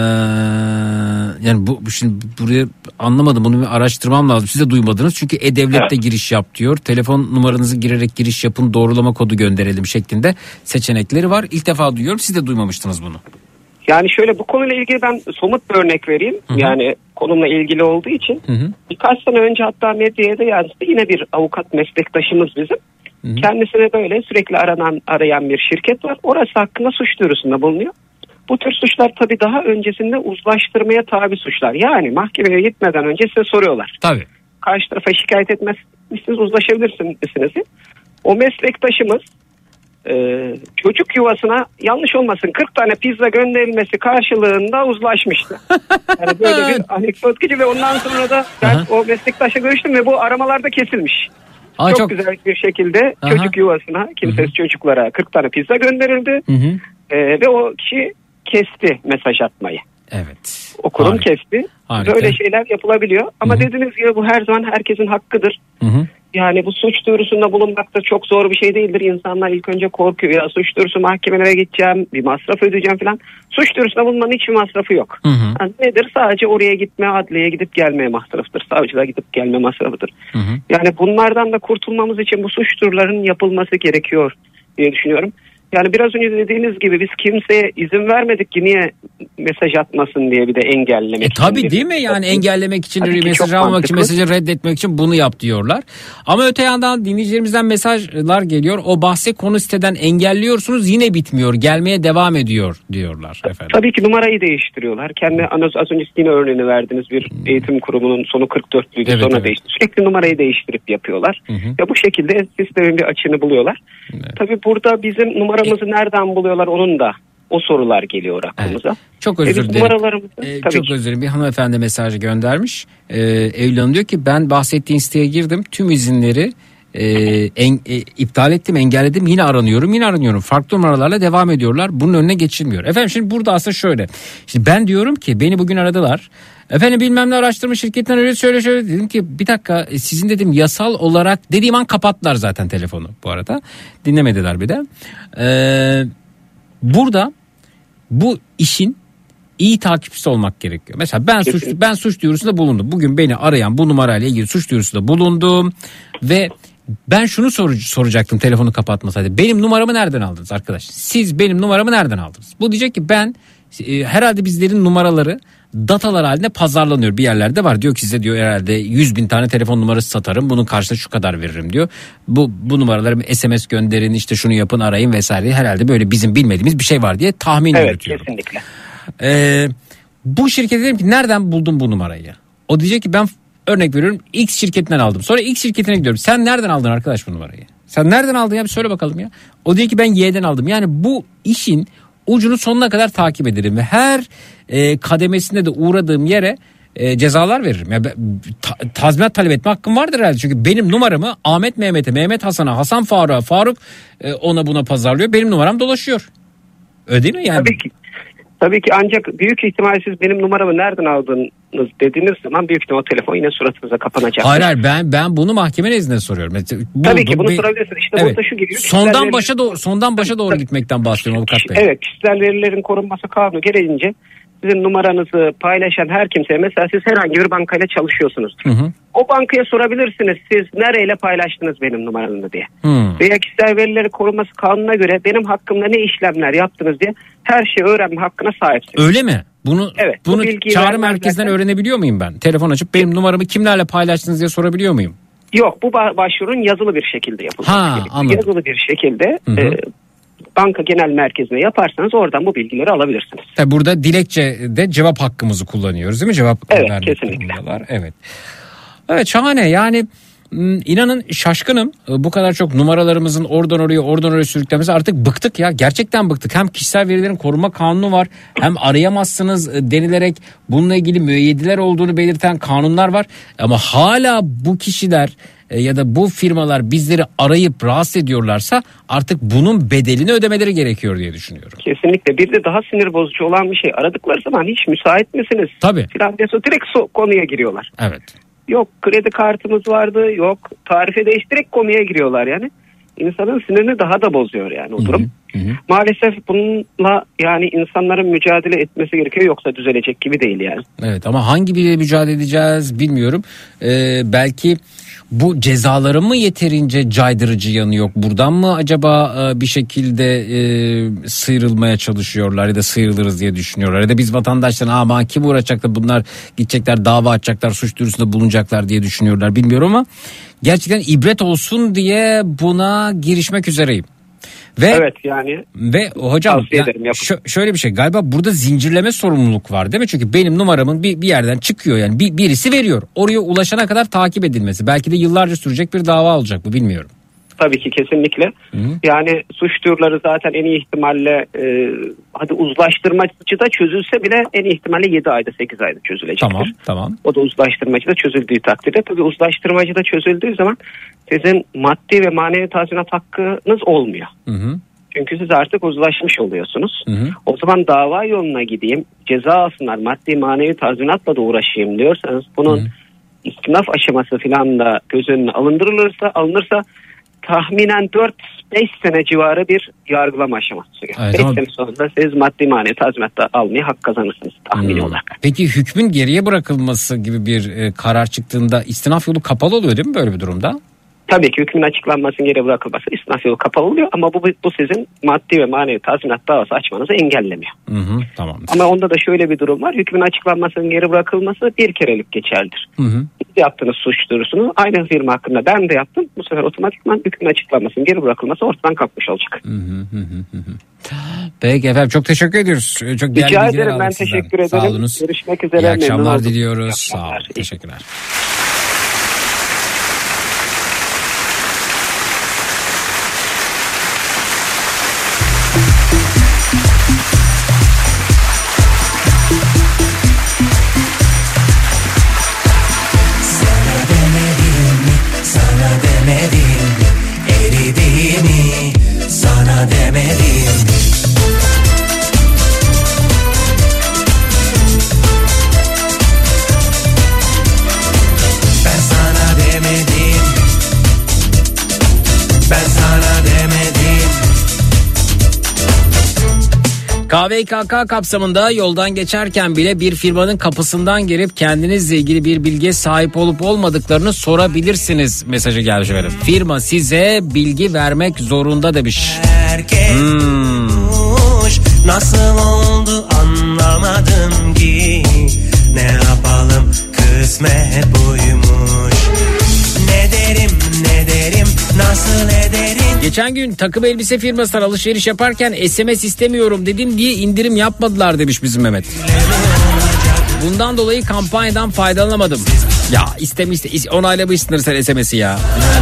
yani bu şimdi buraya anlamadım, bunu bir araştırmam lazım. Siz de duymadınız çünkü E-Devlet'te evet. Giriş yap diyor. Telefon numaranızı girerek giriş yapın, doğrulama kodu gönderelim şeklinde seçenekleri var. İlk defa duyuyorum, siz de duymamıştınız bunu. Yani şöyle, bu konuyla ilgili ben somut bir örnek vereyim. Hı-hı. Yani konumla ilgili olduğu için. Hı-hı. Birkaç sene önce hatta medyaya da yansıdı. Yine bir avukat meslektaşımız bizim. Hı-hı. Kendisine böyle sürekli aranan arayan bir şirket var. Orası hakkında suç duyurusunda bulunuyor. Bu tür suçlar tabii daha öncesinde uzlaştırmaya tabi suçlar. Yani mahkemeye gitmeden önce size soruyorlar. Tabii. Karşı tarafa şikayet etmezseniz uzlaşabilirsiniz. O meslektaşımız e, çocuk yuvasına, yanlış olmasın, kırk tane pizza gönderilmesi karşılığında uzlaşmıştı. Yani böyle bir anekdot gibi ve ondan sonra da ben Aha. o meslektaşla görüştüm ve bu aramalarda kesilmiş. Aa, çok, çok güzel bir şekilde Aha. çocuk yuvasına, kimsesiz Hı-hı. çocuklara kırk tane pizza gönderildi. E, ve o kişi kesti mesaj atmayı. Evet. O kurum Harika. kesti. Harika. Böyle şeyler yapılabiliyor. Ama Hı-hı. dediğiniz gibi bu her zaman herkesin hakkıdır. Hı-hı. Yani bu suç duyurusunda bulunmak da çok zor bir şey değildir. İnsanlar ilk önce korkuyor. Ya suç duyurusu, mahkemelere gideceğim, bir masraf ödeyeceğim falan. Suç duyurusunda bulunmanın hiçbir masrafı yok. Yani nedir? Sadece oraya gitme, adliyeye gidip gelmeye masrafıdır. Savcılığa gidip gelme masrafıdır. Hı-hı. Yani bunlardan da kurtulmamız için bu suç duyurularının yapılması gerekiyor diye düşünüyorum. Yani biraz önce dediğiniz gibi biz kimseye izin vermedik ki niye mesaj atmasın diye bir de engellemek. E tabii değil mi? Yani engellemek için, mesaj almak için, mesajı reddetmek için bunu yap diyorlar. Ama öte yandan dinleyicilerimizden mesajlar geliyor. O bahse konu siteden engelliyorsunuz, yine bitmiyor, gelmeye devam ediyor diyorlar efendim. Tabii ki numarayı değiştiriyorlar. Kendi az önce yine örneğini verdiniz, bir eğitim kurumunun sonu kırk dörtlüydü, evet, sonra evet. değişti. Sürekli numarayı değiştirip yapıyorlar. Hı hı. Ve bu şekilde sistemin bir açığını buluyorlar. Evet. Tabii burada bizim numara Numaramızı nereden buluyorlar, onun da o sorular geliyor aklımıza. Evet. Çok özür dilerim. Ee, çok ki. özür dilerim. Bir hanımefendi mesajı göndermiş. Ee, Eylül Hanım diyor ki ben bahsettiğin siteye girdim. Tüm izinleri e, en, e, iptal ettim, engelledim. Yine aranıyorum, yine aranıyorum. Farklı numaralarla devam ediyorlar. Bunun önüne geçilmiyor. Efendim şimdi burada aslında şöyle. Şimdi ben diyorum ki beni bugün aradılar. Efendim bilmem ne araştırma şirketinden öyle şöyle şöyle dedim ki bir dakika sizin dedim yasal olarak dediğim an kapattılar zaten telefonu bu arada. Dinlemediler bir de. Ee, burada bu işin iyi takipçisi olmak gerekiyor. Mesela ben suç ben suç duyurusunda bulundum. Bugün beni arayan bu numarayla ilgili suç duyurusunda bulundum ve ben şunu sor, soracaktım telefonu kapatmasaydı. Benim numaramı nereden aldınız arkadaş? Siz benim numaramı nereden aldınız? Bu diyecek ki ben e, herhalde bizlerin numaraları datalar halinde pazarlanıyor, bir yerlerde var. Diyor ki size diyor herhalde yüz bin tane telefon numarası satarım, bunun karşılığında şu kadar veririm diyor. Bu bu numaraları S M S gönderin, işte şunu yapın, arayın vesaire, herhalde böyle bizim bilmediğimiz bir şey var diye tahmin evet, yürütüyorum. Evet kesinlikle. Ee, bu şirkete dedim ki nereden buldun bu numarayı? O diyecek ki ben örnek veriyorum X şirketinden aldım. Sonra X şirketine gidiyorum. Sen nereden aldın arkadaş bu numarayı? Sen nereden aldın ya, bir söyle bakalım ya. O diyor ki ben Y'den aldım. Yani bu işin ucunu sonuna kadar takip ederim ve her e, kademesinde de uğradığım yere e, cezalar veririm. Yani, ta, tazminat talep etme hakkım vardır herhalde. Çünkü benim numaramı Ahmet Mehmet'e, Mehmet Hasan'a, Hasan Faruk'a, Faruk e, ona buna pazarlıyor. Benim numaram dolaşıyor. Öyle değil mi yani? Tabii ki. Tabii ki, ancak büyük ihtimal siz benim numaramı nereden aldınız dediğiniz zaman büyük ihtimal o telefon yine suratınıza kapanacak. Hayır hayır ben ben bunu mahkeme nezdinde soruyorum. Bu, Tabii ki bunu bir, sorabilirsiniz. İşte evet. burada şu geliyor. Sondan verilerin, başa doğru sondan başa doğru gitmekten bahsediyorum avukat bey. Evet, kişisel verilerin korunması kanunu gereğince sizin numaranızı paylaşan her kimseye, mesela siz herhangi bir bankayla çalışıyorsunuz. Hı hı. O bankaya sorabilirsiniz, siz nereyle paylaştınız benim numaramı diye. Hı. Veya kişisel verileri korunması kanununa göre benim hakkımda ne işlemler yaptınız diye her şeyi öğrenme hakkına sahipsiniz. Öyle mi? Bunu Evet, bu bunu bilgiyi çağrı vermem merkezinden zaten. öğrenebiliyor muyum ben? Telefon açıp benim numaramı kimlerle paylaştınız diye sorabiliyor muyum? Yok, bu ba- başvurun yazılı bir şekilde yapılması Ha, gerekiyor. anladım. Yazılı bir şekilde Hı hı. e, banka genel merkezine yaparsanız oradan bu bilgileri alabilirsiniz. Tabii burada dilekçede cevap hakkımızı kullanıyoruz değil mi? Cevap Evet, vermek kesinlikle. durumundalar. Evet. Evet, şahane. Yani inanın şaşkınım. Bu kadar çok numaralarımızın oradan oraya oradan oraya sürüklemesi, artık bıktık ya. Gerçekten bıktık. Hem kişisel verilerin koruma kanunu var, hem arayamazsınız denilerek bununla ilgili müeyyidler olduğunu belirten kanunlar var. Ama hala bu kişiler ya da bu firmalar bizleri arayıp rahatsız ediyorlarsa artık bunun bedelini ödemeleri gerekiyor diye düşünüyorum. Kesinlikle. Bir de daha sinir bozucu olan bir şey, aradıkları zaman hiç müsait misiniz? Tabii. Falan diye sonra direkt so- konuya giriyorlar. Evet. Yok kredi kartımız vardı, yok tarife değiş, direkt konuya giriyorlar yani. İnsanın sinirini daha da bozuyor yani o durum. Hı hı. Maalesef bununla yani insanların mücadele etmesi gerekiyor, yoksa düzelecek gibi değil yani. Evet, ama hangi biriyle mücadele edeceğiz bilmiyorum. Ee, belki bu cezaların mı yeterince caydırıcı yanı yok? Buradan mı acaba e, bir şekilde e, sıyrılmaya çalışıyorlar ya da sıyrılırız diye düşünüyorlar? Ya da biz vatandaşların aman kim uğraşacak da bunlar gidecekler dava açacaklar, suç duyurusunda bulunacaklar diye düşünüyorlar, bilmiyorum ama gerçekten ibret olsun diye buna girişmek üzereyim. Ve Evet yani. Ve hocam Tavsiye ya, ederim, yapın. şö- şöyle bir şey, galiba burada zincirleme sorumluluk var değil mi? Çünkü benim numaramın bir, bir yerden çıkıyor, yani bir, birisi veriyor. Oraya ulaşana kadar takip edilmesi. Belki de yıllarca sürecek bir dava olacak bu, bilmiyorum. Tabii ki kesinlikle. Hı-hı. Yani suç duyuruları zaten en iyi ihtimalle e, hadi uzlaştırmacıda çözülse bile en iyi ihtimalle yedi ayda sekiz ayda çözülecektir. Tamam tamam. O da uzlaştırmacıda çözüldüğü takdirde. Tabii uzlaştırmacıda çözüldüğü zaman sizin maddi ve manevi tazminat hakkınız olmuyor. Hı hı. Çünkü siz artık uzlaşmış oluyorsunuz. Hı hı. O zaman dava yoluna gideyim, ceza alsınlar, maddi manevi tazminatla da uğraşayım diyorsanız bunun Hı hı. istinaf aşaması falan da göz önüne alındırılırsa alınırsa tahminen dört beş sene civarı bir yargılama aşaması. Evet, beş ama- sene sonunda siz maddi manevi tazminat da almaya hak kazanırsınız tahmini Hmm. olarak. Peki hükmün geriye bırakılması gibi bir e, karar çıktığında istinaf yolu kapalı oluyor değil mi böyle bir durumda? Tabii ki hükmün açıklanmasının geri bırakılması istinaf yolu kapalı oluyor ama bu, bu sizin maddi ve manevi tazminat davası açmanızı engellemiyor. Hı hı, tamam. Ama onda da şöyle bir durum var. Hükmün açıklanmasının geri bırakılması bir kerelik geçerlidir. Hı hı. Siz yaptığınız suç duyurusunu aynı firma hakkında ben de yaptım. Bu sefer otomatikman hükmün açıklanmasının geri bırakılması ortadan kalkmış olacak. Hı hı hı hı hı. Peki efendim, çok teşekkür ediyoruz. Çok değerli Rica bilgiler ederim, ben aldık sizden. teşekkür Sağ ederim. olunuz. Görüşmek üzere. İyi memnun akşamlar oldum. diliyoruz. İyi Sağ olun. akşamlar. Teşekkürler. Sana demedim mi? Eridiğimi sana demedim mi? Ben sana demedim. Ben sana demedim. K V K K kapsamında yoldan geçerken bile bir firmanın kapısından girip kendinizle ilgili bir bilgiye sahip olup olmadıklarını sorabilirsiniz mesajı gelmiş efendim. Firma size bilgi vermek zorunda demiş. Herkes Hmm. tutmuş, nasıl oldu anlamadım ki. Ne yapalım, kısmet buymuş. Ne derim ne derim, nasıl ederim. Geçen gün takım elbise firmasından alışveriş yaparken S M S istemiyorum dedim diye indirim yapmadılar demiş bizim Mehmet. Bundan dolayı kampanyadan faydalanamadım. Ya istemi iste onaylamışsındır sen S M S'i ya.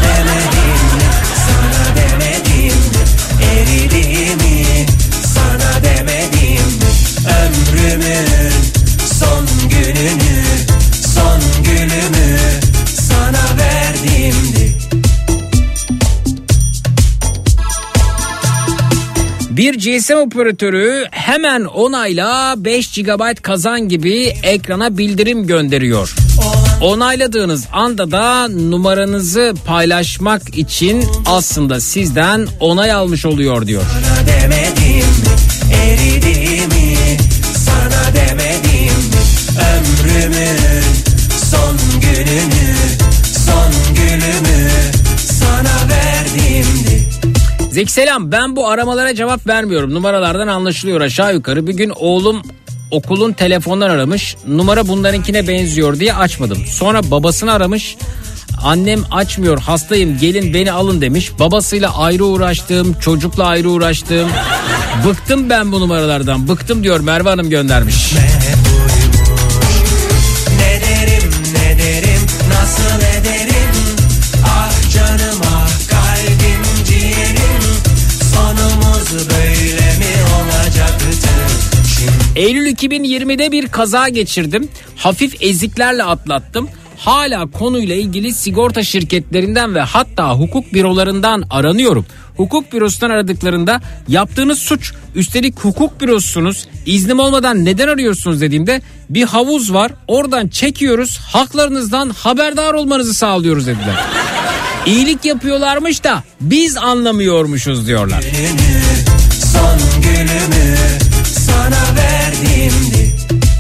Sana demedim, eridiğimi sana demedim. Ömrümün son gününü, son gülümü sana verdimdi. Bir Bir G S M operatörü hemen onayla beş gigabayt kazan gibi ekrana bildirim gönderiyor. Onayladığınız anda da numaranızı paylaşmak için aslında sizden onay almış oluyor diyor. Sana demedim eridiğimi, sana demedim ömrümün son gününü, son gülümü sana verdimdi. Zeki selam, ben bu aramalara cevap vermiyorum. Numaralardan anlaşılıyor aşağı yukarı. Bir gün oğlum okulun telefondan aramış. Numara bunlarınkine benziyor diye açmadım. Sonra babasını aramış. Annem açmıyor, hastayım, gelin beni alın demiş. Babasıyla ayrı uğraştım, çocukla ayrı uğraştım. Bıktım ben bu numaralardan, bıktım diyor Merve Hanım göndermiş. Ne derim ne derim nasıl ederim, ah canım ah kalbim ciğerim, sonumuz böyle mi olacaktı? Eylül iki bin yirmide bir kaza geçirdim. Hafif eziklerle atlattım. Hala konuyla ilgili sigorta şirketlerinden ve hatta hukuk bürolarından aranıyorum. Hukuk bürosundan aradıklarında yaptığınız suç, üstelik hukuk bürosusunuz, iznim olmadan neden arıyorsunuz dediğimde bir havuz var, oradan çekiyoruz, haklarınızdan haberdar olmanızı sağlıyoruz dediler. İyilik yapıyorlarmış da biz anlamıyormuşuz diyorlar. Son gülümü sana verdiğimdi.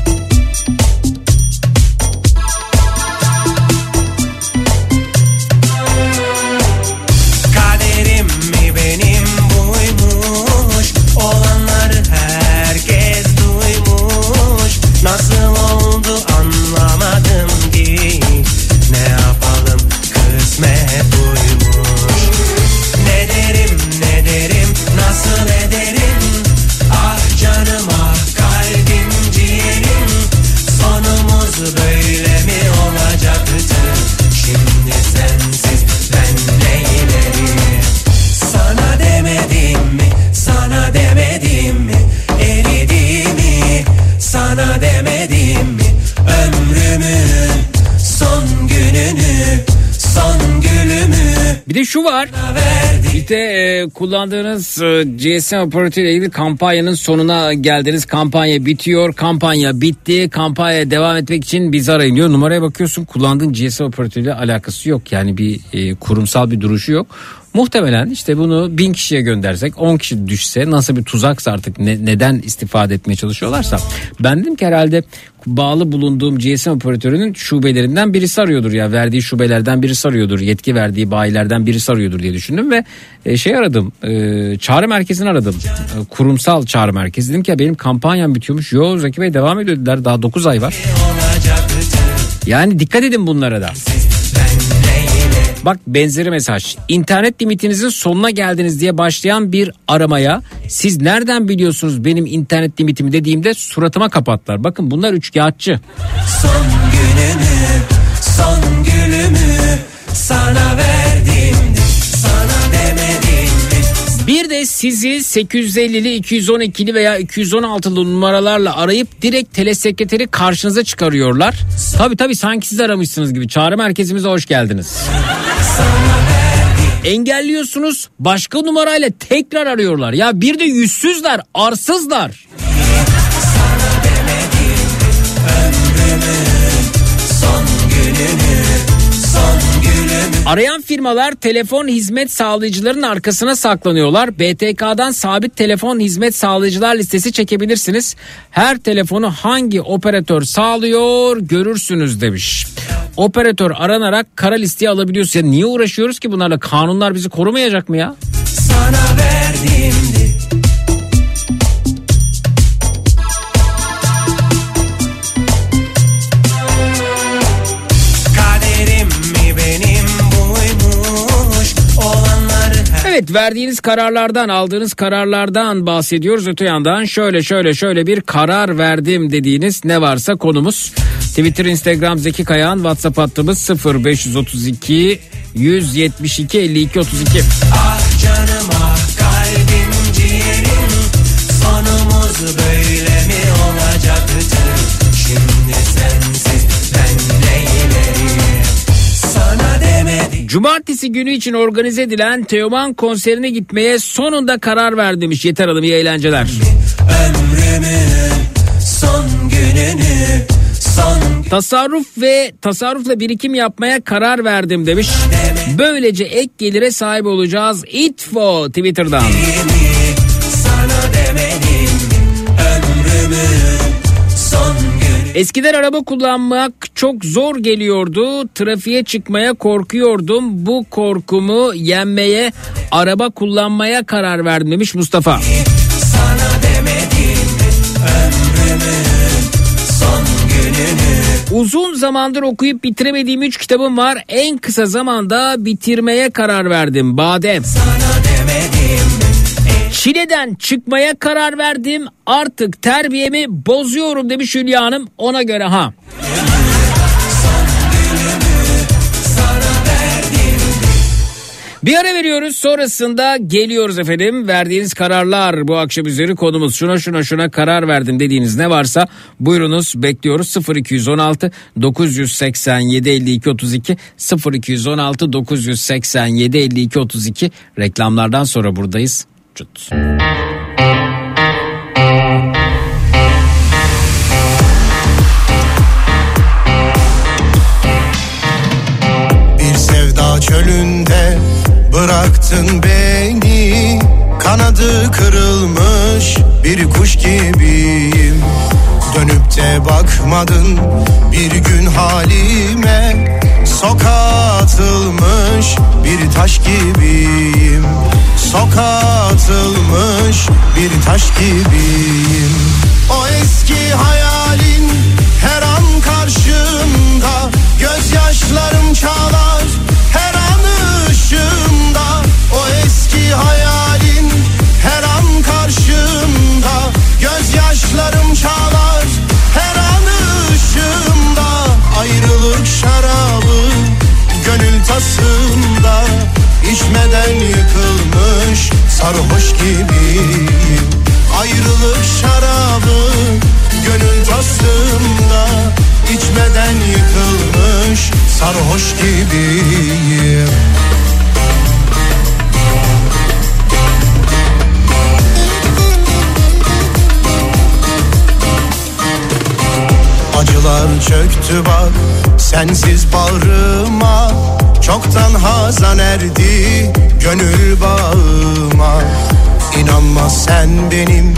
Kaderim mi benim buymuş, olanları herkes duymuş. Nasıl oldu anlamadım ki, ne yapalım kısmet buymuş. Ne derim ne derim nasıl ederim, ah canım ah kalbim ciğerim, sonumuz böyle mi olacaktı? Şimdi sensiz ben neylerim? Sana demedim mi, sana demedim mi eridiğimi, sana demedim mi ömrümün son gününü, son gülümü. Bir de şu var. Bir de e, kullandığınız e, G S M operatörüyle ilgili kampanyanın sonuna geldiniz. Kampanya bitiyor. Kampanya bitti. Kampanya devam etmek için bizi arayın diyor. Numaraya bakıyorsun, kullandığın G S M operatörüyle alakası yok. Yani bir e, kurumsal bir duruşu yok. Muhtemelen işte bunu bin kişiye göndersek, on kişi düşse, nasıl bir tuzaksa artık ne, neden istifade etmeye çalışıyorlarsa. Ben dedim ki herhalde bağlı bulunduğum G S M operatörünün şubelerinden birisi arıyordur ya. Verdiği şubelerden birisi arıyordur. Yetki verdiği bayilerden birisi arıyordur diye düşündüm ve e, şey aradım. E, çağrı merkezini aradım. E, kurumsal çağrı merkezi. Dedim ki ya benim kampanyam bitiyormuş. Yo Zeki Bey devam ediyor dediler. Daha dokuz ay var. Yani dikkat edin bunlara da. Bak benzeri mesaj. İnternet limitinizin sonuna geldiniz diye başlayan bir aramaya siz nereden biliyorsunuz benim internet limitimi dediğimde suratıma kapattılar. Bakın bunlar üçkağıtçı. Son günümü, son gülümü sana verdiğimdi, sana demedim mi? Bir de sizi sekiz yüz ellili, iki yüz on ikili veya iki yüz on altılı numaralarla arayıp direkt telesekreteri karşınıza çıkarıyorlar. Tabii tabii sanki siz aramışsınız gibi. Çağrı merkezimize hoş geldiniz. Engelliyorsunuz, başka numarayla tekrar arıyorlar. Ya bir de yüzsüzler, arsızlar. Sana demedim ömrümün son gününü, son gülümü. Arayan firmalar telefon hizmet sağlayıcıların arkasına saklanıyorlar. B T K'dan sabit telefon hizmet sağlayıcılar listesi çekebilirsiniz. Her telefonu hangi operatör sağlıyor görürsünüz demiş. Operatör aranarak kara listeye alabiliyorsun. Ya niye uğraşıyoruz ki bunlarla? Kanunlar bizi korumayacak mı ya? Sana verdiğimdi. Kaderim mi benim buymuş, olanları her... Evet, verdiğiniz kararlardan, aldığınız kararlardan bahsediyoruz. Öte yandan şöyle şöyle şöyle bir karar verdim dediğiniz ne varsa konumuz. Twitter, Instagram Zeki Kayağan, WhatsApp hattımız sıfır beş otuz iki yüz yetmiş iki elli iki otuz iki. Ah canım ah kalbim ciğerim, sonumuz böyle mi olacaktı? Şimdi sensiz ben neylerim? Sana demedim. Cumartesi günü için organize edilen Teoman konserine gitmeye sonunda karar verdim demiş. Yeter Hanım, iyi eğlenceler. Ömrümün son gününü son... Tasarruf ve tasarrufla birikim yapmaya karar verdim demiş. Böylece ek gelire sahip olacağız. Itfo Twitter'dan. Sana demedim ömrümün son günü. Eskiden araba kullanmak çok zor geliyordu. Trafiğe çıkmaya korkuyordum. Bu korkumu yenmeye, araba kullanmaya karar verdim demiş Mustafa. Sana demedim ömrümün son gününü. Uzun zamandır okuyup bitiremediğim üç kitabım var. En kısa zamanda bitirmeye karar verdim. Badem. Sana demedim. Çile'den çıkmaya karar verdim. Artık terbiyemi bozuyorum demiş Hülya Hanım. Ona göre ha. Bir ara veriyoruz, sonrasında geliyoruz efendim. Verdiğiniz kararlar bu akşam üzeri konumuz. Şuna şuna şuna karar verdim dediğiniz ne varsa buyurunuz, bekliyoruz. sıfır iki on altı dokuz seksen yedi elli iki otuz iki sıfır iki on altı dokuz seksen yedi elli iki otuz iki reklamlardan sonra buradayız. Cut. Bir sevda çölünde bıraktın beni, kanadı kırılmış bir kuş gibiyim. Dönüp de bakmadın bir gün halime, sokağa atılmış bir taş gibiyim. Sokağa atılmış bir taş gibiyim. O eski hayalin her an karşımda, gözyaşlarım çalar her an ışığımda. O eski hayalin her an karşımda, gözyaşlarım çalar her an ışığımda. Ayrılık şarabı gönül tasımda, içmeden yıkılmış sarhoş gibiyim. Ayrılık şarabı gönül tasımda, içmeden yıkılmış sarhoş gibiyim. Acılar çöktü bak sensiz bağrıma, çoktan hazan erdi gönül bağıma. İnanma sen benim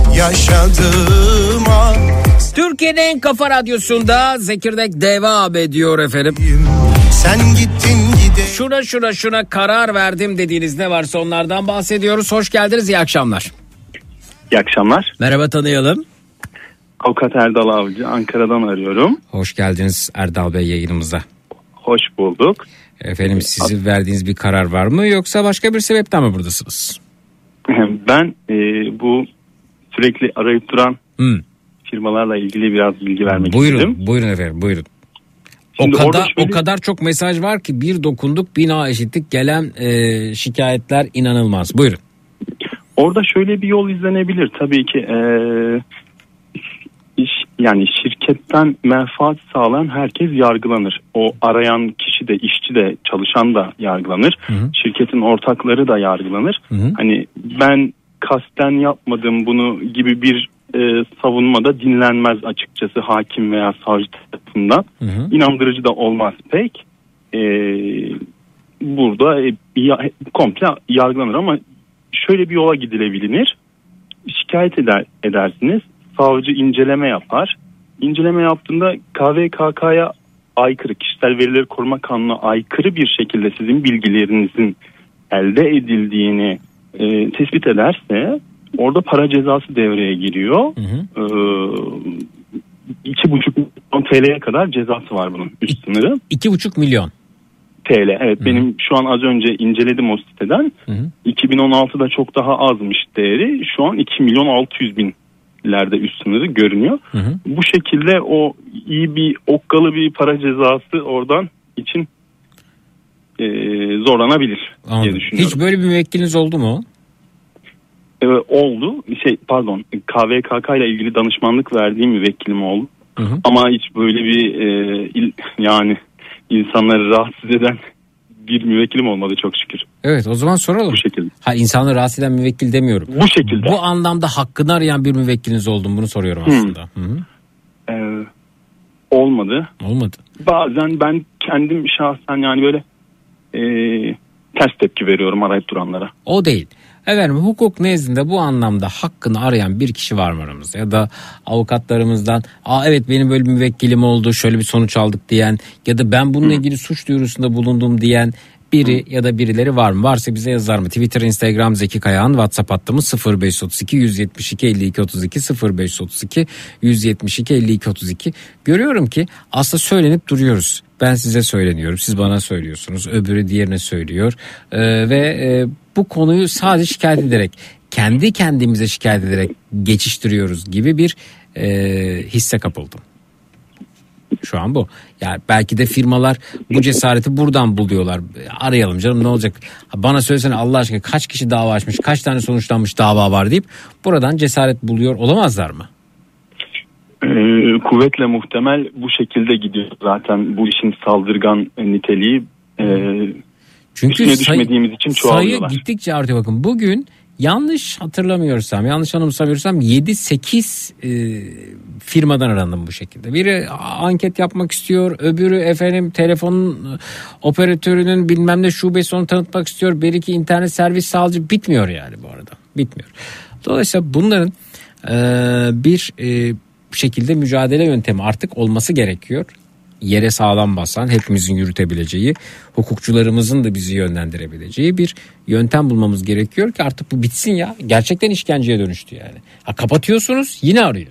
yaşadığıma. Türkiye'nin en kafa radyosunda Zekirdek devam ediyor efendim. Sen gittin gide. Şuna şuna şuna karar verdim dediğiniz ne varsa onlardan bahsediyoruz. Hoş geldiniz, iyi akşamlar. İyi akşamlar. Merhaba, tanıyalım. Avukat Erdal Avcı, Ankara'dan arıyorum. Hoş geldiniz Erdal Bey yayınımıza. Hoş bulduk. Efendim, sizin verdiğiniz bir karar var mı, yoksa başka bir sebepten mi buradasınız? Ben e, bu sürekli arayıp duran Hmm. firmalarla ilgili biraz bilgi vermek Buyurun, istedim. buyurun efendim, buyurun. Şimdi o kadar şöyle... o kadar çok mesaj var ki, bir dokunduk bina eşitlik, gelen e, şikayetler inanılmaz. Buyurun. Orada şöyle bir yol izlenebilir tabii ki. E, iş, yani şirketten menfaat sağlayan herkes yargılanır. O arayan kişi de, işçi de, çalışan da yargılanır. Hı hı. Şirketin ortakları da yargılanır. Hı hı. Hani ben kasten yapmadım bunu gibi bir e, savunmada dinlenmez açıkçası hakim veya savcı tarafından. Hı hı. İnandırıcı da olmaz pek. E, burada e, ya, komple yargılanır ama şöyle bir yola gidilebilir. Şikayet eder, edersiniz. Savcı inceleme yapar. İnceleme yaptığında K V K K'ya aykırı, Kişisel Verileri Koruma Kanunu'na aykırı bir şekilde sizin bilgilerinizin elde edildiğini e, tespit ederse orada para cezası devreye giriyor. Hı hı. E, iki buçuk milyon T L'ye kadar cezası var bunun üst sınırı. İki buçuk milyon T L. Evet, hı-hı, benim şu an az önce inceledim o siteden. Hı-hı. iki bin on altıda çok daha azmış değeri. Şu an iki milyon altı yüz bin lerde üst sınırı görünüyor. Hı hı. Bu şekilde o iyi bir okkalı bir para cezası oradan için e, zorlanabilir Anladım. diye düşünüyorum. Hiç böyle bir müvekkiliniz oldu mu? E, oldu. Şey pardon K V K K ile ilgili danışmanlık verdiğim müvekkilim oldu. Hı hı. Ama hiç böyle bir e, il, yani insanları rahatsız eden bir müvekkilim olmadı çok şükür. Evet, o zaman soralım. Bu şekilde. Ha, insanları rahatsız eden müvekkil demiyorum. Bu şekilde. Bu anlamda hakkını arayan bir müvekkiliniz oldu mu? Bunu soruyorum aslında. Hmm. Hı hı. Ee, olmadı. Olmadı. Bazen ben kendim şahsen yani böyle e, ters tepki veriyorum arayıp duranlara. O değil. Efendim, hukuk nezdinde bu anlamda hakkını arayan bir kişi var mı aramızda? Ya da avukatlarımızdan aa evet benim böyle bir müvekkilim oldu, şöyle bir sonuç aldık diyen ya da ben bununla ilgili suç duyurusunda bulundum diyen biri ya da birileri var mı? Varsa bize yazar mı? Twitter, Instagram Zeki Kayağan, WhatsApp hattımız sıfır beş otuz iki yüz yetmiş iki elli iki otuz iki sıfır beş otuz iki yüz yetmiş iki elli iki otuz iki. Görüyorum ki aslında söylenip duruyoruz. Ben size söyleniyorum, siz bana söylüyorsunuz, öbürü diğerine söylüyor ee, ve e, bu konuyu sadece şikayet ederek, kendi kendimize şikayet ederek geçiştiriyoruz gibi bir e, hisse kapıldım. Şu an bu. Yani belki de firmalar bu cesareti buradan buluyorlar. Arayalım canım, ne olacak? Bana söylesene Allah aşkına, kaç kişi dava açmış, kaç tane sonuçlanmış dava var deyip buradan cesaret buluyor olamazlar mı? Ee, kuvvetle muhtemel bu şekilde gidiyor zaten bu işin saldırgan niteliği. E, Çünkü üstüne sayı, düşmediğimiz için sayı çoğalıyorlar. gittikçe artıyor. Bakın bugün yanlış hatırlamıyorsam, yanlış anımsamıyorsam yedi sekiz e, firmadan arandım bu şekilde. Biri anket yapmak istiyor, öbürü efendim telefonun operatörünün bilmem ne şubesi onu tanıtmak istiyor. Belki internet servis sağlayıcı, bitmiyor yani bu arada. Bitmiyor. Dolayısıyla bunların e, bir e, şekilde mücadele yöntemi artık olması gerekiyor. Yere sağlam basan, hepimizin yürütebileceği, hukukçularımızın da bizi yönlendirebileceği bir yöntem bulmamız gerekiyor ki artık bu bitsin ya. Gerçekten işkenceye dönüştü yani. Ha, kapatıyorsunuz, yine arıyor.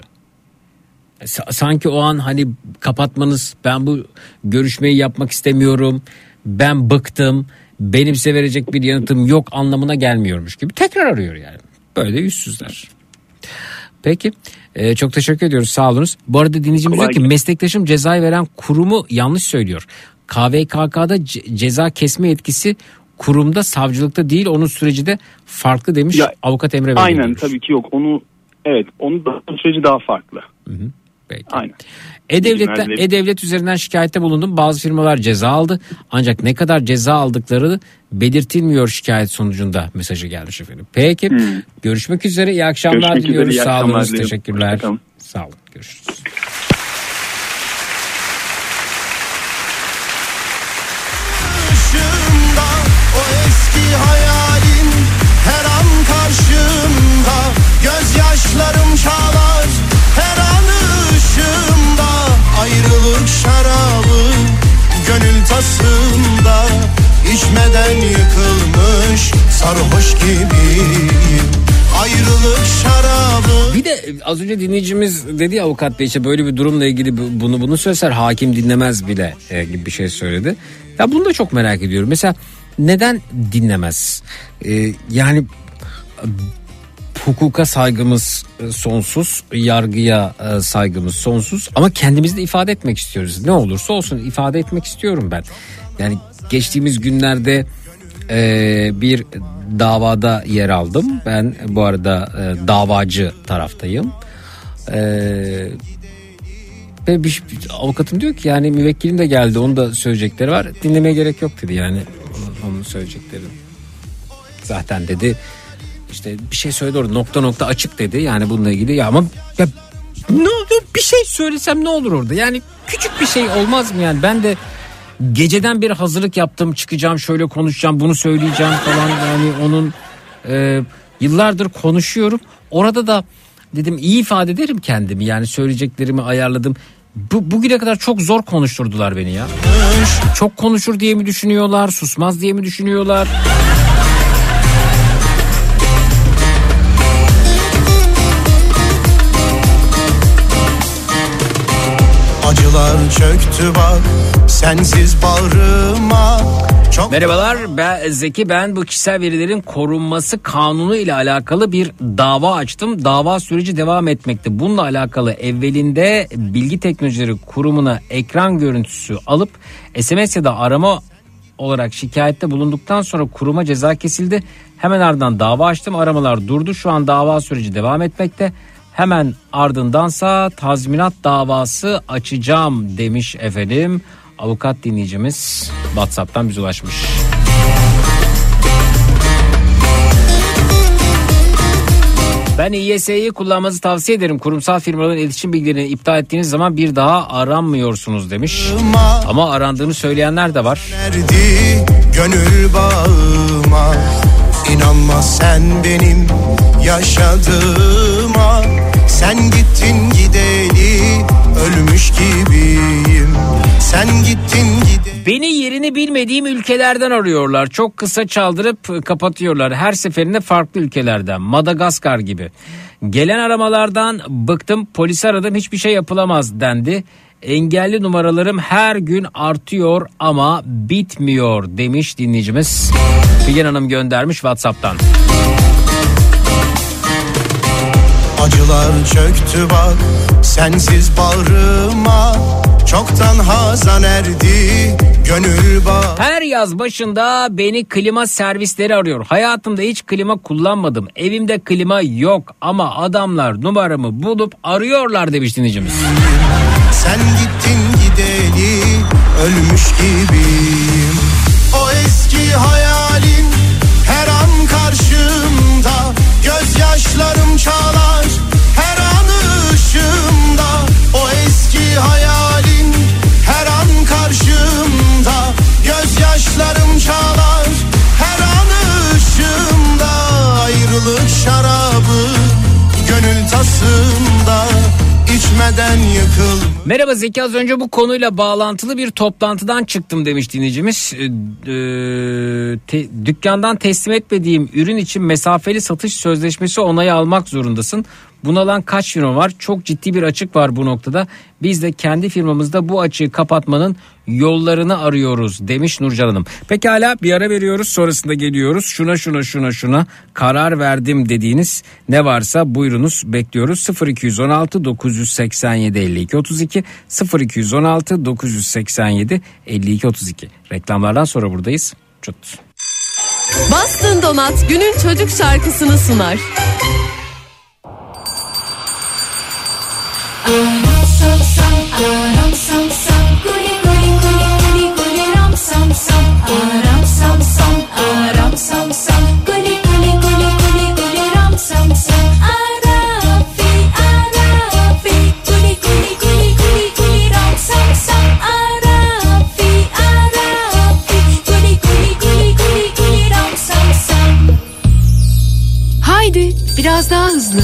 Sanki o an hani kapatmanız, ben bu görüşmeyi yapmak istemiyorum, ben bıktım, benim size verecek bir yanıtım yok anlamına gelmiyormuş gibi tekrar arıyor yani. Böyle yüzsüzler. Peki. Ee, çok teşekkür ediyoruz, sağ olunuz. Bu arada dinleyicimiz diyor ki meslektaşım cezayı veren kurumu yanlış söylüyor. K V K K'da ce- ceza kesme yetkisi kurumda, savcılıkta değil, onun süreci de farklı demiş ya, avukat Emre Bey. Aynen, tabii ki yok onu, evet onun da süreci daha farklı. Hı hı. Peki. Aynen. E-Devlet'ten, E-Devlet üzerinden şikayette bulundum. Bazı firmalar ceza aldı. Ancak ne kadar ceza aldıkları belirtilmiyor şikayet sonucunda mesajı gelmiş efendim. Peki. Hmm. Görüşmek üzere. İyi akşamlar Görüşmek diliyoruz. Üzere, iyi Sağ olun. akşamlar Teşekkürler. Hoşçakalın. Sağ olun. Görüşürüz. O eski hayalin her an karşımda, gözyaşlarım çağlar her an ışığımda, ayrılık şarabı gönül tasımda, içmeden yıkılmış sarhoş gibiyim, ayrılık şarabı. Bir de az önce dinleyicimiz dedi ya, avukat bey işte böyle bir durumla ilgili bunu bunu söyler hakim dinlemez bile e, gibi bir şey söyledi. Ya bunu da çok merak ediyorum. Mesela neden dinlemez? Ee, yani hukuka saygımız sonsuz, yargıya saygımız sonsuz ama kendimizi de ifade etmek istiyoruz. Ne olursa olsun ifade etmek istiyorum ben. Yani geçtiğimiz günlerde e, bir davada yer aldım. Ben bu arada e, davacı taraftayım. Eee Ve bir, avukatım diyor ki yani müvekkilim de geldi, onun da söyleyecekleri var, dinlemeye gerek yok dedi yani onun söyleyecekleri. Zaten dedi işte bir şey söyledi orada, nokta nokta açık dedi yani bununla ilgili. Ya ama ya, ne olur bir şey söylesem ne olur orada, yani küçük bir şey olmaz mı yani? Ben de geceden beri hazırlık yaptım, çıkacağım şöyle konuşacağım, bunu söyleyeceğim falan, yani onun e, yıllardır konuşuyorum orada da. Dedim iyi ifade ederim kendimi, yani söyleyeceklerimi ayarladım. Bu, bugüne kadar çok zor konuşturdular beni ya. Çok konuşur diye mi düşünüyorlar, susmaz diye mi düşünüyorlar? Acılar çöktü bak sensiz bağrıma. Çok... Merhabalar, ben Zeki, ben bu kişisel verilerin korunması kanunu ile alakalı bir dava açtım. Dava süreci devam etmekte. Bununla alakalı evvelinde Bilgi Teknolojileri Kurumu'na ekran görüntüsü alıp S M S ya da arama olarak şikayette bulunduktan sonra kuruma ceza kesildi. Hemen ardından dava açtım, aramalar durdu. Şu an dava süreci devam etmekte. Hemen ardındansa tazminat davası açacağım demiş efendim. Avukat dinleyicimiz WhatsApp'tan bize ulaşmış. Ben İ Y S'yi kullanmanızı tavsiye ederim. Kurumsal firmaların iletişim bilgilerini iptal ettiğiniz zaman bir daha aranmıyorsunuz demiş. Ama arandığını söyleyenler de var. Nerede gönül bağıma, İnanma sen benim yaşadığıma. Sen gittin gideli ölmüş gibiyim. Sen gittin gideli. Beni yerini bilmediğim ülkelerden arıyorlar. Çok kısa çaldırıp kapatıyorlar. Her seferinde farklı ülkelerden. Madagaskar gibi. Gelen aramalardan bıktım. Polisi aradım, hiçbir şey yapılamaz dendi. Engelli numaralarım her gün artıyor ama bitmiyor demiş dinleyicimiz. Figen Hanım göndermiş WhatsApp'tan. Acılar çöktü bak sensiz bağrıma. Çoktan hazan erdi gönül bağ. Her yaz başında beni klima servisleri arıyor. Hayatımda hiç klima kullanmadım. Evimde klima yok ama adamlar numaramı bulup arıyorlar demiş dinleyicimiz. Sen gittin gideli ölmüş gibiyim. O eski hayalin her an karşımda. Gözyaşlarım çalar her an ışığımda. O eski hayalin her an karşımda. Gözyaşlarım çalar her an ışığımda. Ayrılık şarabı gönül tasımda. İçmeden yıkıl. Merhaba Zeki, az önce bu konuyla bağlantılı bir toplantıdan çıktım demiş dinleyicimiz. Ee, te, dükkandan teslim etmediğim ürün için mesafeli satış sözleşmesi onayı almak zorundasın. Buna alan kaç firma var? Çok ciddi bir açık var bu noktada. Biz de kendi firmamızda bu açığı kapatmanın yollarını arıyoruz demiş Nurcan Hanım. Pekala, bir ara veriyoruz, sonrasında geliyoruz. Şuna şuna şuna şuna karar verdim dediğiniz ne varsa buyurunuz, bekliyoruz. sıfır iki on altı dokuz seksen yedi elli iki otuz iki sıfır iki on altı dokuz seksen yedi elli iki otuz iki. Reklamlardan sonra buradayız. Çut. Bastın Donat günün çocuk şarkısını sunar. Aram sam sam, aram sam sam, guli guli guli guli guli ram sam sam. Aram sam sam, aram sam sam, guli guli guli guli guli ram sam sam. Arafi, arafi, guli guli guli guli guli ram sam sam. Arafi, arafi, guli guli guli guli guli ram sam sam. Haydi biraz daha hızlı.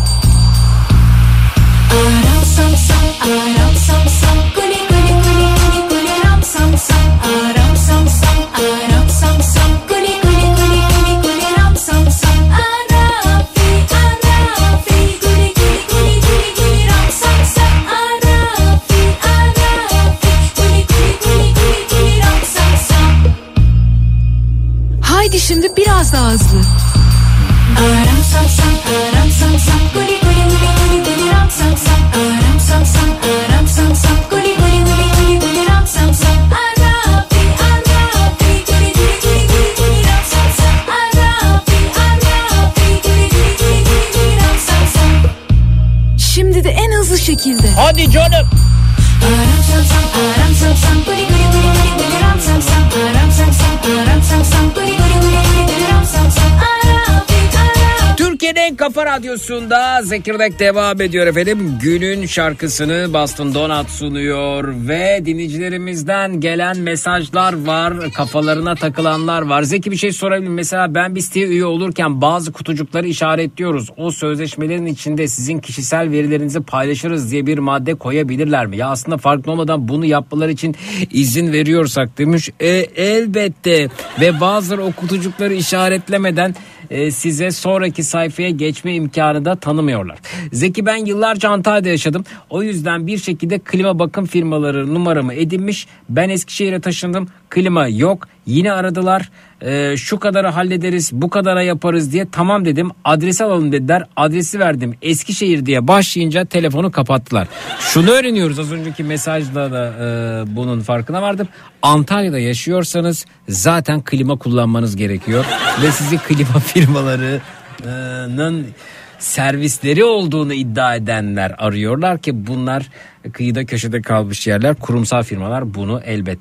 Aram sam sam, aram sam sam, guli guli guli guli guli ram sam sam. Aram sam sam, aram sam sam, guli guli guli guli guli ram sam sam. Arafi, arafi, guli guli guli guli guli ram sam sam. Arafi, arafi, guli guli guli guli guli ram sam sam. Haydi şimdi biraz daha hızlı. Aram sam sam, aram sam sam, guli guli guli guli guli ram sam sam. Aram sam sam, aram sam sam, guli guli guli guli guli ram sam sam. Arafi, arafi, guli guli guli guli guli ram sam sam. Arafi, arafi, guli guli guli guli guli ram sam sam. Şimdi de en hızlı şekilde. Hadi canım. Aram sam sam, aram sam sam, guli guli guli guli guli ram sam sam. Aram sam sam, aram sam sam, guli guli guli guli guli ram sam sam. Türkiye'nin en kafa radyosunda Zekirdek devam ediyor efendim. Günün şarkısını Boston Donat sunuyor ve dinleyicilerimizden gelen mesajlar var. Kafalarına takılanlar var. Zeki, bir şey sorabilirim. Mesela ben bir siteye üye olurken bazı kutucukları işaretliyoruz. O sözleşmelerin içinde sizin kişisel verilerinizi paylaşırız diye bir madde koyabilirler mi? Ya aslında farklı olmadan bunu yapmaları için izin veriyorsak demiş. E, elbette ve bazıları o kutucukları işaretlemeden e, size sonraki sayfaya geçme imkanı da tanımıyorlar. Zeki, ben yıllarca Antalya'da yaşadım. O yüzden bir şekilde klima bakım firmaları numaramı edinmiş. Ben Eskişehir'e taşındım. Klima yok. Yine aradılar. Ee, şu kadarı hallederiz, bu kadara yaparız diye. Tamam dedim. Adresi alalım dediler. Adresi verdim. Eskişehir diye başlayınca telefonu kapattılar. Şunu öğreniyoruz. Az önceki mesajda da e, bunun farkına vardım. Antalya'da yaşıyorsanız zaten klima kullanmanız gerekiyor. Ve sizi klima firmalarının servisleri olduğunu iddia edenler arıyorlar ki bunlar kıyıda köşede kalmış yerler. Kurumsal firmalar bunu elbette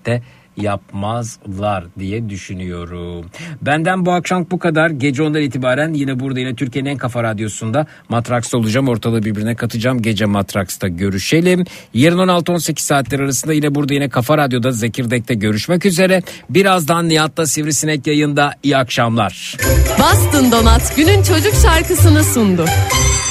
yapmazlar diye düşünüyorum. Benden bu akşam bu kadar. Gece ondan itibaren yine burada, yine Türkiye'nin en kafa radyosunda Matraks'ta olacağım. Ortalığı birbirine katacağım. Gece Matraks'ta görüşelim. Yarın on altı on sekiz saatler arasında yine burada, yine Kafa Radyo'da Zekirdek'te görüşmek üzere. Birazdan Nihat'ta Sivrisinek yayında. İyi akşamlar. Bastın Donat günün çocuk şarkısını sundu.